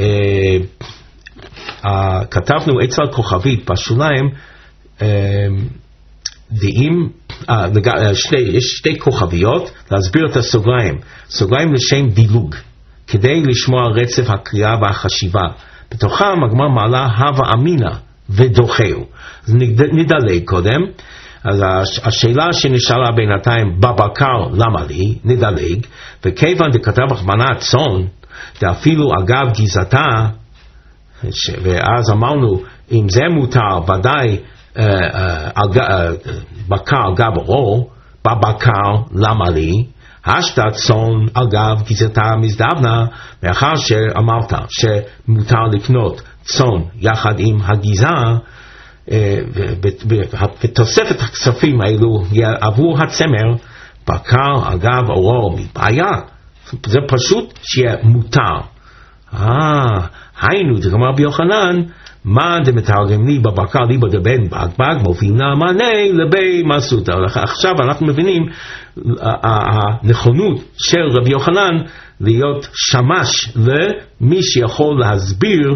אה, כתבנו אצל כוכבית בשוליים, אה, דעים, אה, שתי, יש שתי כוכביות להסביר את הסוגריים, סוגריים לשם דילוג, כדי לשמוע רצף הקריאה והחשיבה. בתוכם הגמרא מעלה הווה אמינה ודוחהו. אז נדלג קודם. אז השאלה שנשאלה בינתיים, בבקר למה לי? נדלג. וכיוון דכתב רחמנא צאן, ואפילו אגב גזעתה, ואז אמרנו, אם זה מותר, ודאי בקר אגב אורו, בבקר למה לי? השתא צאן אגב גזעתה מזדבנה, מאחר שאמרת שמותר לקנות צאן יחד עם הגזעה, ותוספת הכספים האלו עבור הצמר, בקר אגב אורו מבעיה, זה פשוט שיהיה מותר. אה, היינו, זה אמר ביוחנן, מה דמתרגם לי בבקר ליבא דבן בגבג, מובינה מענה לבי מסותא. עכשיו אנחנו מבינים הנכונות של רבי יוחנן להיות שמש למי שיכול להסביר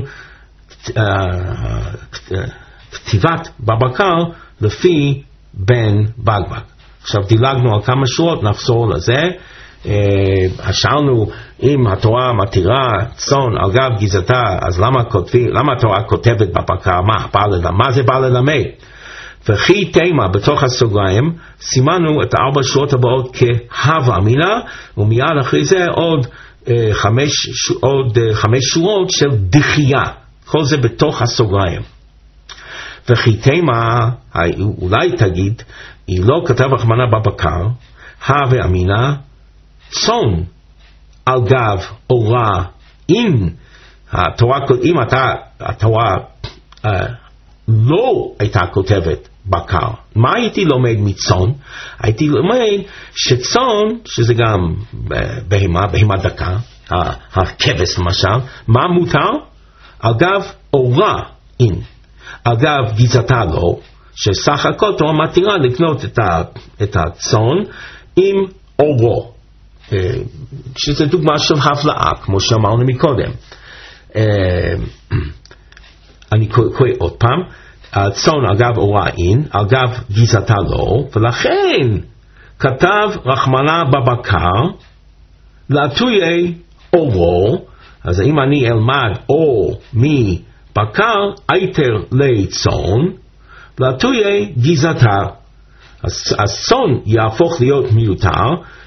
כתיבת בבקר לפי בן בגבג. עכשיו דילגנו על כמה שורות, נחזור לזה. שאלנו אם התורה מתירה צאן על גב גזעתה, אז למה כותבים, למה התורה כותבת בבקר? מה, מה זה בא ללמד? וכי תימה בתוך הסוגריים סימנו את ארבע שורות הבאות כהווה אמינה, ומיד אחרי זה עוד אה, חמש, עוד אה, חמש שורות של דחייה, כל זה בתוך הסוגריים. וכי תימה, אולי תגיד, היא לא כתב רחמנא בבקר הווה אמינה צאן על גב אורה, אם התורה, אם אתה, התורה uh, לא הייתה כותבת בקר, מה הייתי לומד מצאן? הייתי לומד שצאן, שזה גם בהמה, בהמה דקה, הכבש למשל, מה מותר? על גב אורה, אם על גב גזעתה לא, שסך הכל תורה מתירה לקנות את הצאן עם אורו, שזה דוגמה של הבלעה, כמו שאמרנו מקודם. אני קורא עוד פעם, הצאן אגב אורה אין, אגב גזעתה לא, ולכן כתב רחמנא בבקר להתויי אורו. אז אם אני אלמד אור מבקר, הייתר לצאן להתויי גזעתה, אז הצאן יהפוך להיות מיותר.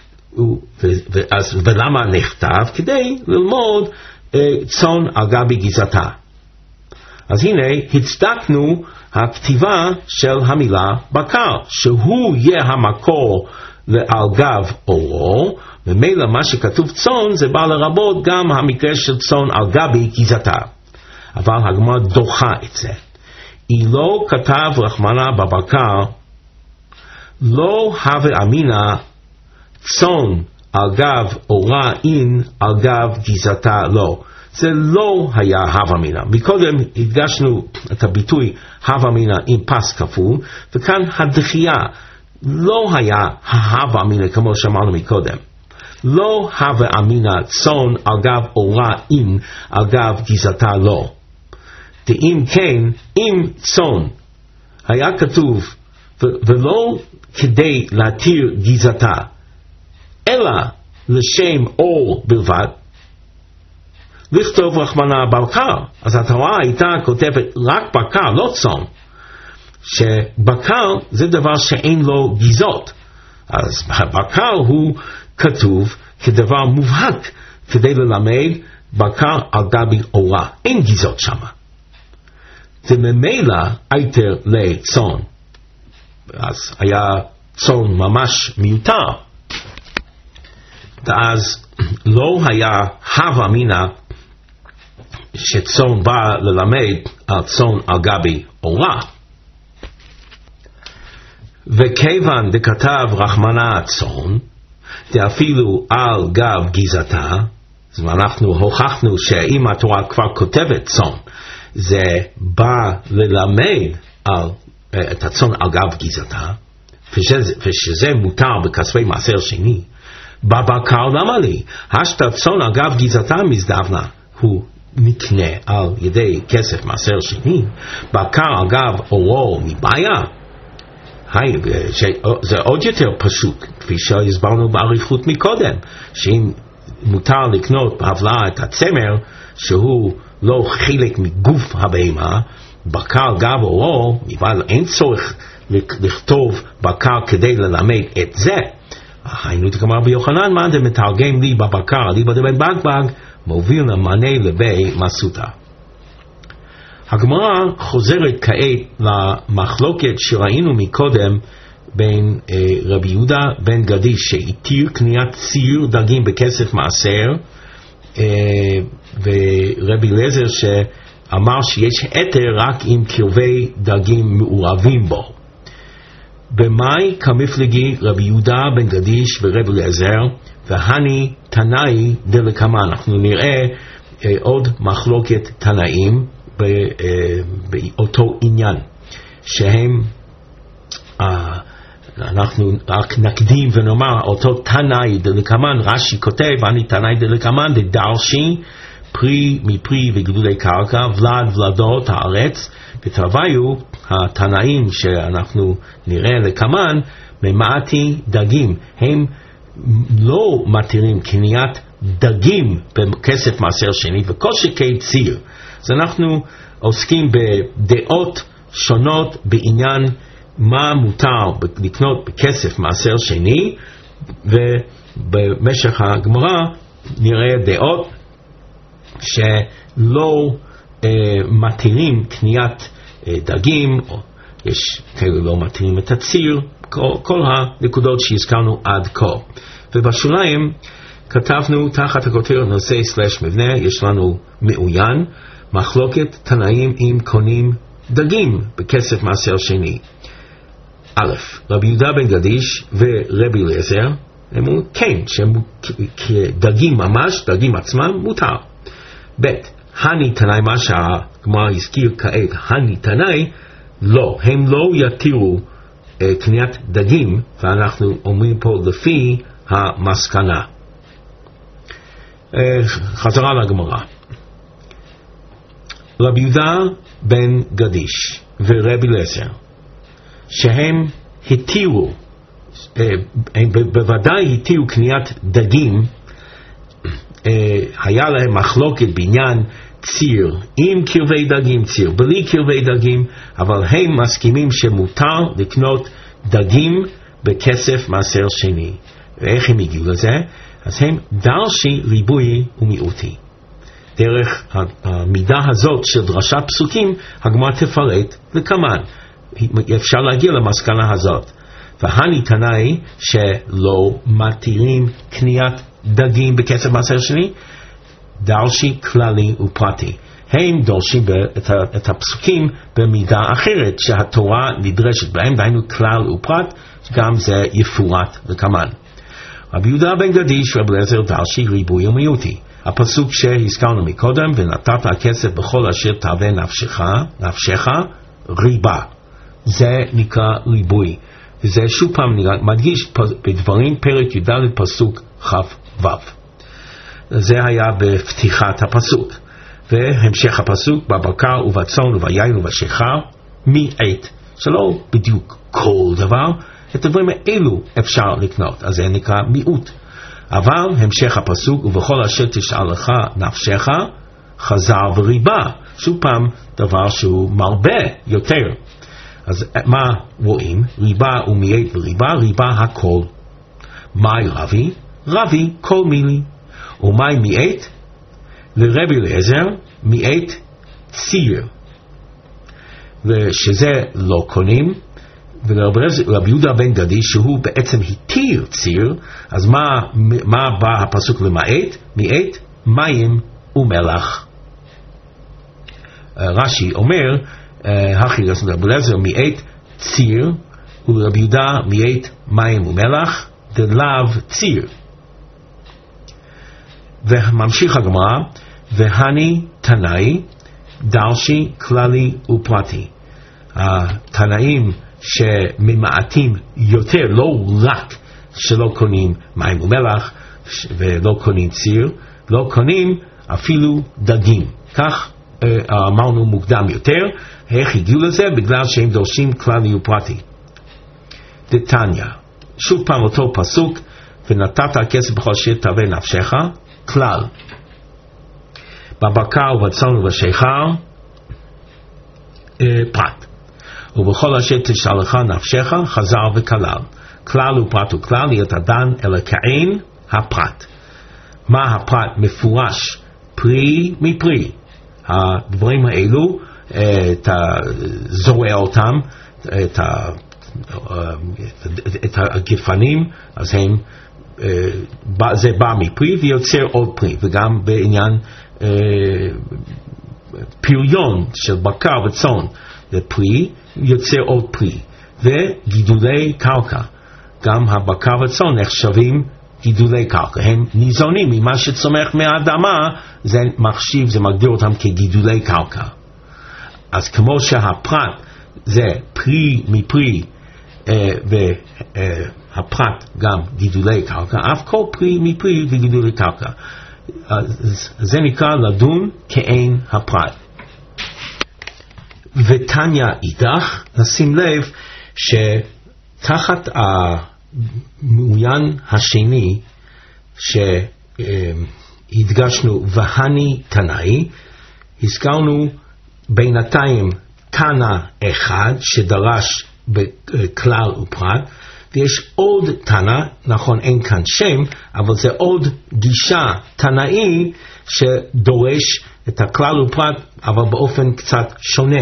ואז, ולמה נכתב? כדי ללמוד צאן על גבי גזעתה. אז הנה הצדקנו הכתיבה של המילה בקר, שהוא יהיה המקור על גב אורו, ומילא מה שכתוב צאן זה בא לרבות גם המקרה של צאן על גבי גזעתה. אבל הגמרא דוחה את זה. היא לא כתב רחמנא בבקר לא הווה אמינה צאן על גב אורה אין על גב גזעתה לא. זה לא היה הווה אמינה. מקודם הדגשנו את הביטוי הווה אמינה עם פס כפול, וכאן הדחייה לא היה ההווה אמינה כמו שאמרנו מקודם. לא הווה אמינה צאן על גב אורה אין על גב גזעתה לא. ואם כן, אם צאן היה כתוב ולא כדי להתיר גזעתה, אלא לשם אור בלבד, לכתוב רחמנא בבקר, אז התורה הייתה כותבת רק בקר, לא צאן, שבקר זה דבר שאין לו גזעות, אז בקר הוא כתוב כדבר מובהק כדי ללמד בקר על גבי אורה, אין גזעות שמה. וממילא הייתר לצאן, אז היה צאן ממש מיותר, ואז לא היה הווה אמינה שצאן בא ללמד על צאן על גבי אורה. וכיוון דכתב רחמנא צאן, ואפילו על גב גזעתה, אז אנחנו הוכחנו שאם התורה כבר כותבת צאן, זה בא ללמד על, את הצאן על גב גזעתה, ושזה, ושזה מותר בכספי מעשר שני, בבקר למה לי? השתת צאן אגב גזעתה מזדבנה, הוא נקנה על ידי כסף מעשר שני, בקר אגב אורו מבעיה, זה עוד יותר פשוט, כפי שהסברנו בעריכות מקודם, שאם מותר לקנות בהבלעה את הצמר, שהוא לא חלק מגוף הבהמה, בקר גב אורו, אבל אין צורך לכתוב בקר כדי ללמד את זה. היינו תגמר ביוחנן, מה זה מתרגם לי בבקר, לי בדבן בגבג, מוביל למענה לבי מסוטה. הגמרא חוזרת כעת למחלוקת שראינו מקודם בין אה, רבי יהודה בן גדיש שהתיר קניית ציר דגים בכסף מעשר, אה, ורבי אליעזר שאמר שיש היתר רק אם קרבי דגים מעורבים בו. במאי כמפלגי רבי יהודה בן גדיש ורבי אליעזר, והני תנאי דלקמן. אנחנו נראה אה, עוד מחלוקת תנאים באותו עניין, שהם אה, אנחנו רק נקדים ונאמר אותו תנאי דלקמן. רש"י כותב אני תנאי דלקמן דדרשי פרי מפרי וגידולי קרקע ולד ולדות הארץ, ותביו התנאים שאנחנו נראה לקמן ממעטי דגים, הם לא מתירים קניית דגים בכסף מעשר שני וכל שכן ציר. אז אנחנו עוסקים בדעות שונות בעניין מה מותר לקנות בכסף מעשר שני, ובמשך הגמרא נראה דעות שלא אה, מתירים קניית אה, דגים, או יש כאלה לא מתירים את הציר, כל, כל הנקודות שהזכרנו עד כה. ובשוליים כתבנו תחת הכותרת נושא סלש מבנה, יש לנו מעוין, מחלוקת תנאים אם קונים דגים בכסף מעשר שני. א', רבי יהודה בן גדיש ורבי אליעזר אמרו כן, שדגים ממש, דגים עצמם מותר. ב', הני תנאי, מה שהגמרא הזכיר כעת, הני תנאי, לא, הם לא יתירו uh, קניית דגים, ואנחנו אומרים פה לפי המסקנה. Uh, חזרה לגמרא. רבי יהודה בן גדיש ורבי אליעזר, שהם התירו, הם בוודאי התירו קניית דגים, היה להם מחלוקת בעניין ציר, עם קרבי דגים, ציר בלי קרבי דגים, אבל הם מסכימים שמותר לקנות דגים בכסף מעשר שני. ואיך הם הגיעו לזה? אז הם דרשי ריבוי ומיעוטי. דרך המידה הזאת של דרשת פסוקים, הגמרא תפרט לקמן. אפשר להגיע למסקנה הזאת. והני תנאי שלא מתירים קניית דגים בכסף מעשר שני, דרשי כללי ופרטי. הם דורשים את הפסוקים במידה אחרת שהתורה נדרשת בהם, דהיינו כלל ופרט, גם זה יפורט לקמן. רבי יהודה בן גדיש ורבי אליעזר דרשי ריבוי ומיעוטי. הפסוק שהזכרנו מקודם, ונתת הכסף בכל אשר תאווה נפשך, נפשך ריבה. זה נקרא ריבוי. וזה שוב פעם מדגיש בדברים פרק י"ד פסוק כ"ו. זה היה בפתיחת הפסוק. והמשך הפסוק, בבקר ובצאן וביין ובשיכר מעת. זה לא בדיוק כל דבר, את הדברים האלו אפשר לקנות, אז זה נקרא מיעוט. אבל המשך הפסוק, ובכל אשר תשאלך נפשך חזר וריבה. שוב פעם דבר שהוא מרבה יותר. אז מה רואים? ריבה ומיעט וריבה, ריבה הכל. מהי רבי? רבי כל מילי. ומהי מיעט? לרבי אליעזר מיעט ציר. ושזה לא קונים. ולרבי יהודה בן גדיש שהוא בעצם התיר ציר, אז מה, מה בא הפסוק למעט? מיעט מים ומלח. רש"י אומר, הכי לרבי אליעזר מיעט ציר, ולרבי יהודה מיעט מים ומלח, דלאו ציר. וממשיך הגמרא, והני תנאי דרשי כללי ופרטי. התנאים שממעטים יותר, לא רק שלא קונים מים ומלח ולא קונים ציר, לא קונים אפילו דגים. כך אמרנו מוקדם יותר. איך הגיעו לזה? בגלל שהם דורשים כלל ופרטי. דתניא, שוב פעם אותו פסוק, ונתת הכסף בכל אשר תאווה נפשך, כלל. בבקר ובצאן ובשיכר, פרט. ובכל אשר תשאלך נפשך, חזר וכלל. כלל ופרט וכלל, להיות הדן אלא כעין הפרט. מה הפרט? מפורש, פרי מפרי. הדברים האלו, אתה זורע אותם, את, ה, את הגפנים, אז הם, זה בא מפרי ויוצר עוד פרי, וגם בעניין פריון של בקר וצאן, זה פרי, יוצר עוד פרי, וגידולי קרקע. גם הבקר וצאן נחשבים גידולי קרקע, הם ניזונים ממה שצומח מהאדמה, זה מחשיב, זה מגדיר אותם כגידולי קרקע. אז כמו שהפרט זה פרי מפרי, אה, והפרט גם גידולי קרקע, אף כל פרי מפרי וגידולי קרקע. אז זה נקרא לדון כעין הפרט. ותניא אידך, נשים לב שתחת המעוין השני שהדגשנו והני תנאי, הזכרנו בינתיים תנא אחד שדרש בכלל ופרט, ויש עוד תנא, נכון אין כאן שם, אבל זה עוד גישה תנאי שדורש את הכלל ופרט, אבל באופן קצת שונה.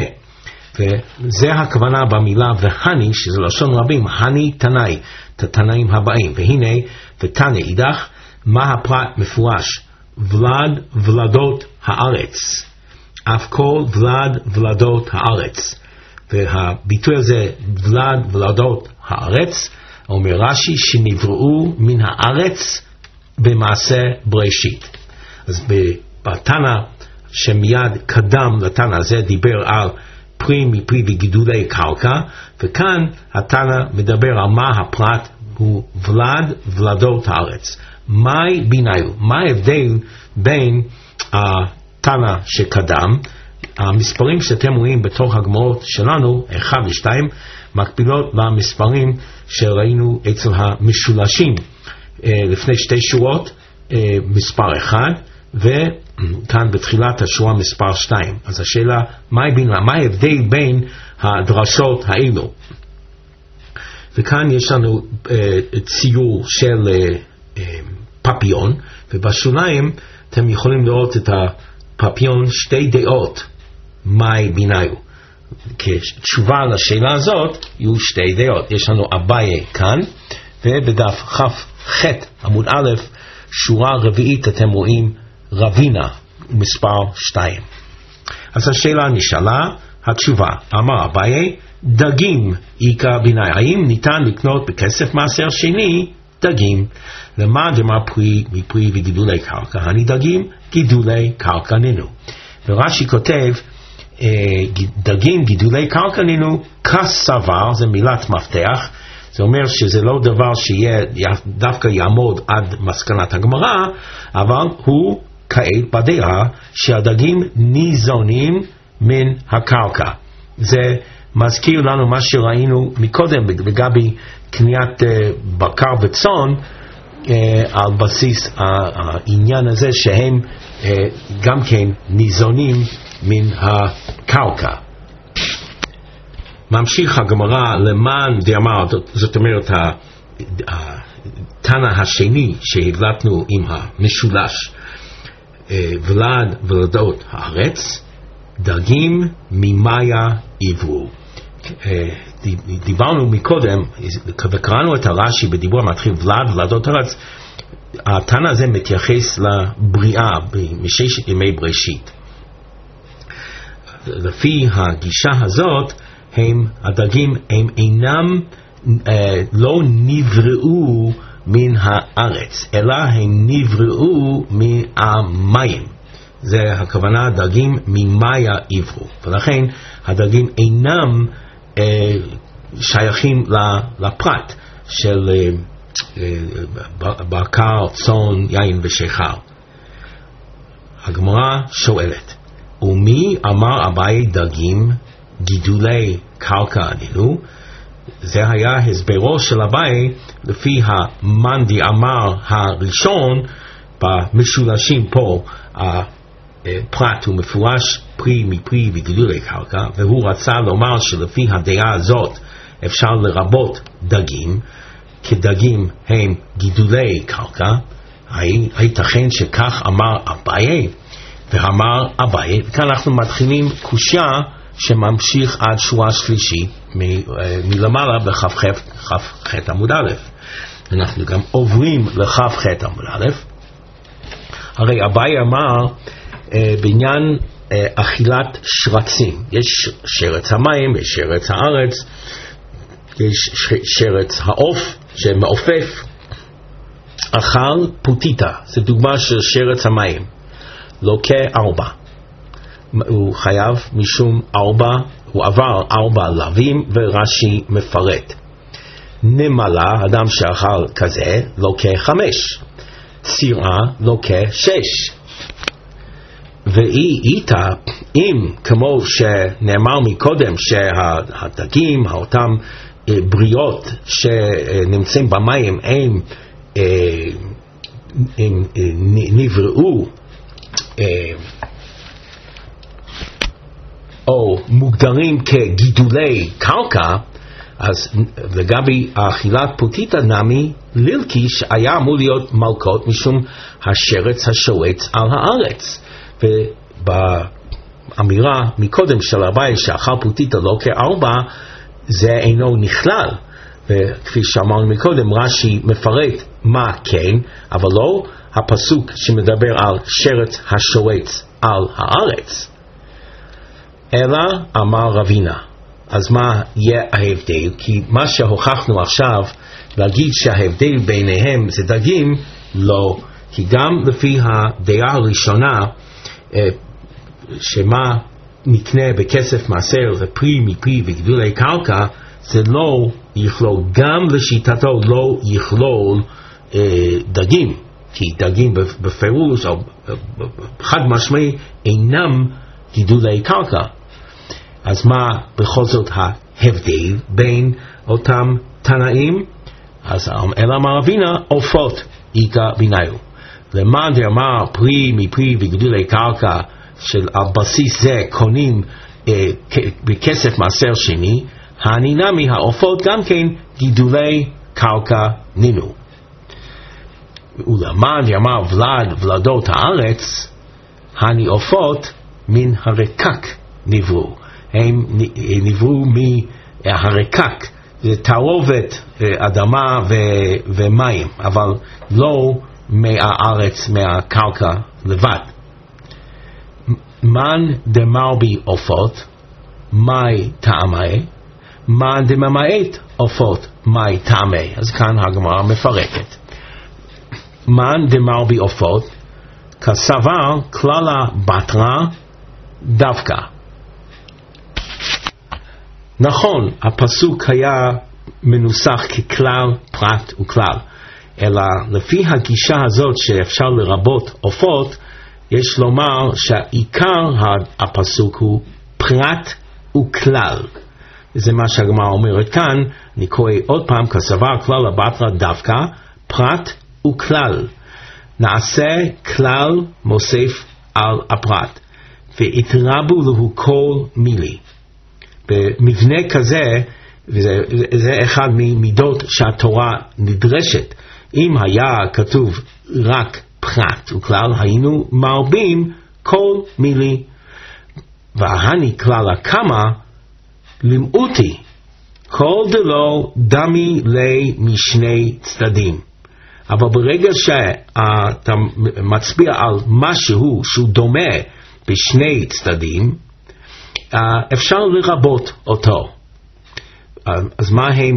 וזה הכוונה במילה והני, שזה לשון רבים, הני תנאי, את התנאים הבאים. והנה, ותנא אידך, מה הפרט מפורש? ולד ולדות הארץ. אף כל ולד ולדות הארץ. והביטוי הזה, ולד ולדות הארץ, אומר רש"י שנבראו מן הארץ במעשה בראשית. אז בתנא שמיד קדם לתנא הזה דיבר על פרי מפרי וגידולי קרקע, וכאן התנא מדבר על מה הפרט הוא ולד ולדות הארץ. מהי ביניו? מה ההבדל בין התנא שקדם? המספרים שאתם רואים בתוך הגמרות שלנו, אחד ושתיים, מקבילות למספרים שראינו אצל המשולשים. לפני שתי שורות, מספר אחד, וכאן בתחילת השורה מספר שתיים. אז השאלה, מה ההבדל בין הדרשות האלו? וכאן יש לנו ציור של פפיון, ובשוליים אתם יכולים לראות את הפפיון שתי דעות. מהי ביניו? כתשובה לשאלה הזאת יהיו שתי דעות. יש לנו אביי כאן, ובדף ח' ח' עמוד א' שורה רביעית אתם רואים רבינה מספר שתיים. אז השאלה נשאלה, התשובה, אמר אביי, דגים עיקר ביניי. האם ניתן לקנות בכסף מעשר שני דגים? למה דמר פרי מפרי וגידולי קרקע? הני דגים גידולי קרקע נינו. ורש"י כותב, דגים גידולי קרקע נינו כסבר, זה מילת מפתח, זה אומר שזה לא דבר שיהיה דווקא יעמוד עד מסקנת הגמרא, אבל הוא כעת בדעה שהדגים ניזונים מן הקרקע. זה מזכיר לנו מה שראינו מקודם לגבי קניית בקר וצאן, על בסיס העניין הזה שהם גם כן ניזונים מן הקרקע. ממשיך הגמרא למען דאמר, זאת אומרת התנא השני שהבלטנו עם המשולש, ולד ולדות הארץ, דגים ממאיה עברו. דיברנו מקודם וקראנו את הרש"י בדיבור המתחיל ולד ולדות הארץ. התנא הזה מתייחס לבריאה מששת ימי בראשית. לפי הגישה הזאת הם הדגים הם אינם אה, לא נבראו מן הארץ, אלא הם נבראו מהמים. זה הכוונה דגים ממאיה עברו, ולכן הדגים אינם אה, שייכים לפרט של, בקר, צאן, יין ושיכר. הגמרא שואלת, ומי אמר אביי דגים גידולי קרקע נינו? זה היה הסברו של אביי לפי המאן דאמר הראשון במשולשים פה. הפרט הוא מפורש פרי מפרי וגידולי קרקע, והוא רצה לומר שלפי הדעה הזאת אפשר לרבות דגים, כדגים הם גידולי קרקע. הייתכן שכך אמר אביי? ואמר אביי, וכאן אנחנו מתחילים קושיה שממשיך עד שורה שלישית מלמעלה בכ"ח עמוד א'. אנחנו גם עוברים לכ"ח עמוד א'. הרי אביי אמר בעניין אכילת שרצים, יש שרץ המים, יש שרץ הארץ, יש שרץ העוף שמעופף. אכל פוטיטה, זה דוגמה של שרץ המים, לוקה ארבע, הוא חייב משום ארבע, הוא עבר ארבע לווים, ורש"י מפרט. נמלה, אדם שאכל כזה, לוקה חמש, צירה לוקה שש. ואי איתה, אם כמו שנאמר מקודם שהדגים, אותם בריות שנמצאים במים, הם, הם נבראו או מוגדרים כגידולי קרקע, אז לגבי אכילת פוטיטה נמי לילקיש היה אמור להיות מלכות משום השרץ השועץ על הארץ. ובאמירה מקודם של אביי שאכל פוטיטה לא כארבע, זה אינו נכלל, וכפי שאמרנו מקודם רש"י מפרט מה כן, אבל לא הפסוק שמדבר על שרץ השועץ על הארץ, אלא אמר רבינה. אז מה יהיה ההבדל? כי מה שהוכחנו עכשיו, להגיד שההבדל ביניהם זה דגים, לא. כי גם לפי הדעה הראשונה, שמה נקנה בכסף מעשר זה פרי מפרי וגידולי קרקע, זה לא יכלול, גם לשיטתו לא יכלול אה, דגים, כי דגים בפירוש או חד משמעי אינם גידולי קרקע. אז מה בכל זאת ההבדל בין אותם תנאים? אז אלא אמר רבינה, עופות איכא ביניהו. למאן דאמר פרי מפרי וגידולי קרקע, של על בסיס זה קונים אה, בכסף מעשר שני, הנינמי העופות גם כן גידולי קרקע נינו. ולמאן דאמר ולד ולדות הארץ, הני עופות מן הרקק נבראו. הם נבראו מהרקק, זה תערובת אדמה ו- ומים, אבל לא מהארץ, מהקרקע לבד. מן דמרבי עופות, מי טעמי, מן דממעט עופות, מי טעמי. אז כאן הגמרא מפרקת. מן דמרבי עופות, כסבר כללה בתרה דווקא. נכון, הפסוק היה מנוסח ככלל, פרט וכלל, אלא לפי הגישה הזאת שאפשר לרבות עופות, יש לומר שהעיקר הפסוק הוא פרט וכלל. זה מה שהגמרא אומרת כאן, אני קורא עוד פעם, כסבר כלל בתרה דווקא, פרט וכלל. נעשה כלל מוסיף על הפרט, והתרבו לו כל מילי. במבנה כזה, וזה זה אחד ממידות שהתורה נדרשת, אם היה כתוב רק פרט וכלל, היינו מרבים כל מילי. והני כלל הקמה למעוטי, כל דלו דמי לי משני צדדים. אבל ברגע שאתה מצביע על משהו שהוא דומה בשני צדדים, אפשר לרבות אותו. אז מה הם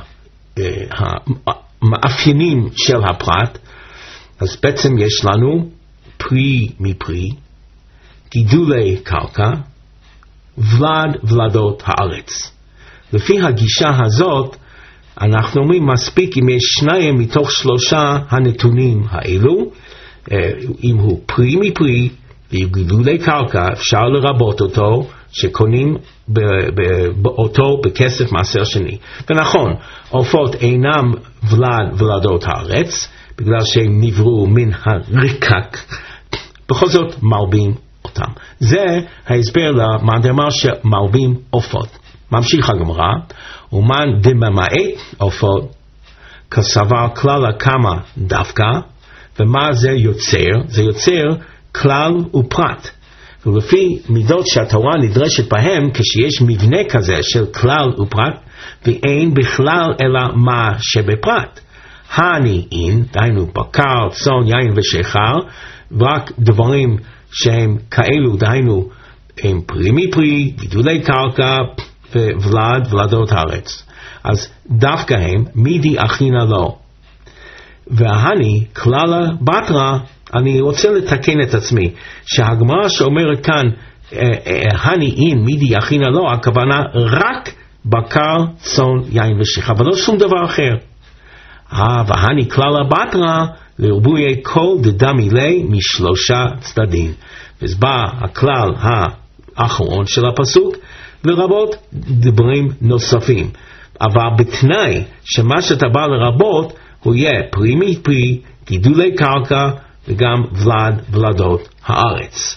המאפיינים של הפרט? אז בעצם יש לנו פרי מפרי, גידולי קרקע, ולד ולדות הארץ. לפי הגישה הזאת, אנחנו אומרים מספיק אם יש שניים מתוך שלושה הנתונים האלו, אם הוא פרי מפרי וגידולי קרקע, אפשר לרבות אותו, שקונים אותו בכסף מעשר שני. ונכון, עופות אינם ולד ולדות הארץ, בגלל שהם נבראו מן הרקק, בכל זאת מרבים אותם. זה ההסבר למאן דאמר שמרבים עופות. ממשיך הגמרא, ומאן דממעט עופות כסבר כלל כמה דווקא, ומה זה יוצר? זה יוצר כלל ופרט. ולפי מידות שהתורה נדרשת בהם, כשיש מבנה כזה של כלל ופרט, ואין בכלל אלא מה שבפרט. הנעין, דהיינו בקר, צאן, יין ושיכר, רק דברים שהם כאלו, דהיינו הם פרי מפרי, גידולי קרקע וולד ולדות הארץ. אז דווקא הם מידי אכינה לו. והני כללה בתרא, אני רוצה לתקן את עצמי, שהגמרא שאומרת כאן הנעין מידי אכינה לו, הכוונה רק בקר, צאן, יין ושיכר, אבל לא שום דבר אחר. והני כללה בתרא לרבויי כל דדמי לי משלושה צדדים. וזה בא הכלל האחרון של הפסוק, לרבות דברים נוספים. אבל בתנאי שמה שאתה בא לרבות, הוא יהיה פרי מפרי, גידולי קרקע, וגם ולד ולדות הארץ.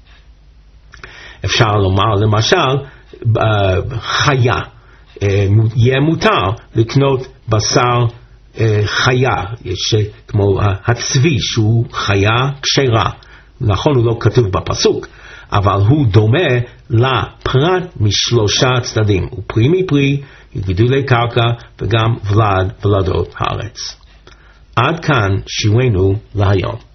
אפשר לומר למשל, חיה, יהיה מותר לקנות בשר חיה, יש כמו הצבי שהוא חיה כשרה. נכון, הוא לא כתוב בפסוק, אבל הוא דומה לפרט משלושה צדדים. הוא פרי מפרי, גידולי קרקע וגם ולד ולדות הארץ. עד כאן שיעורנו להיום.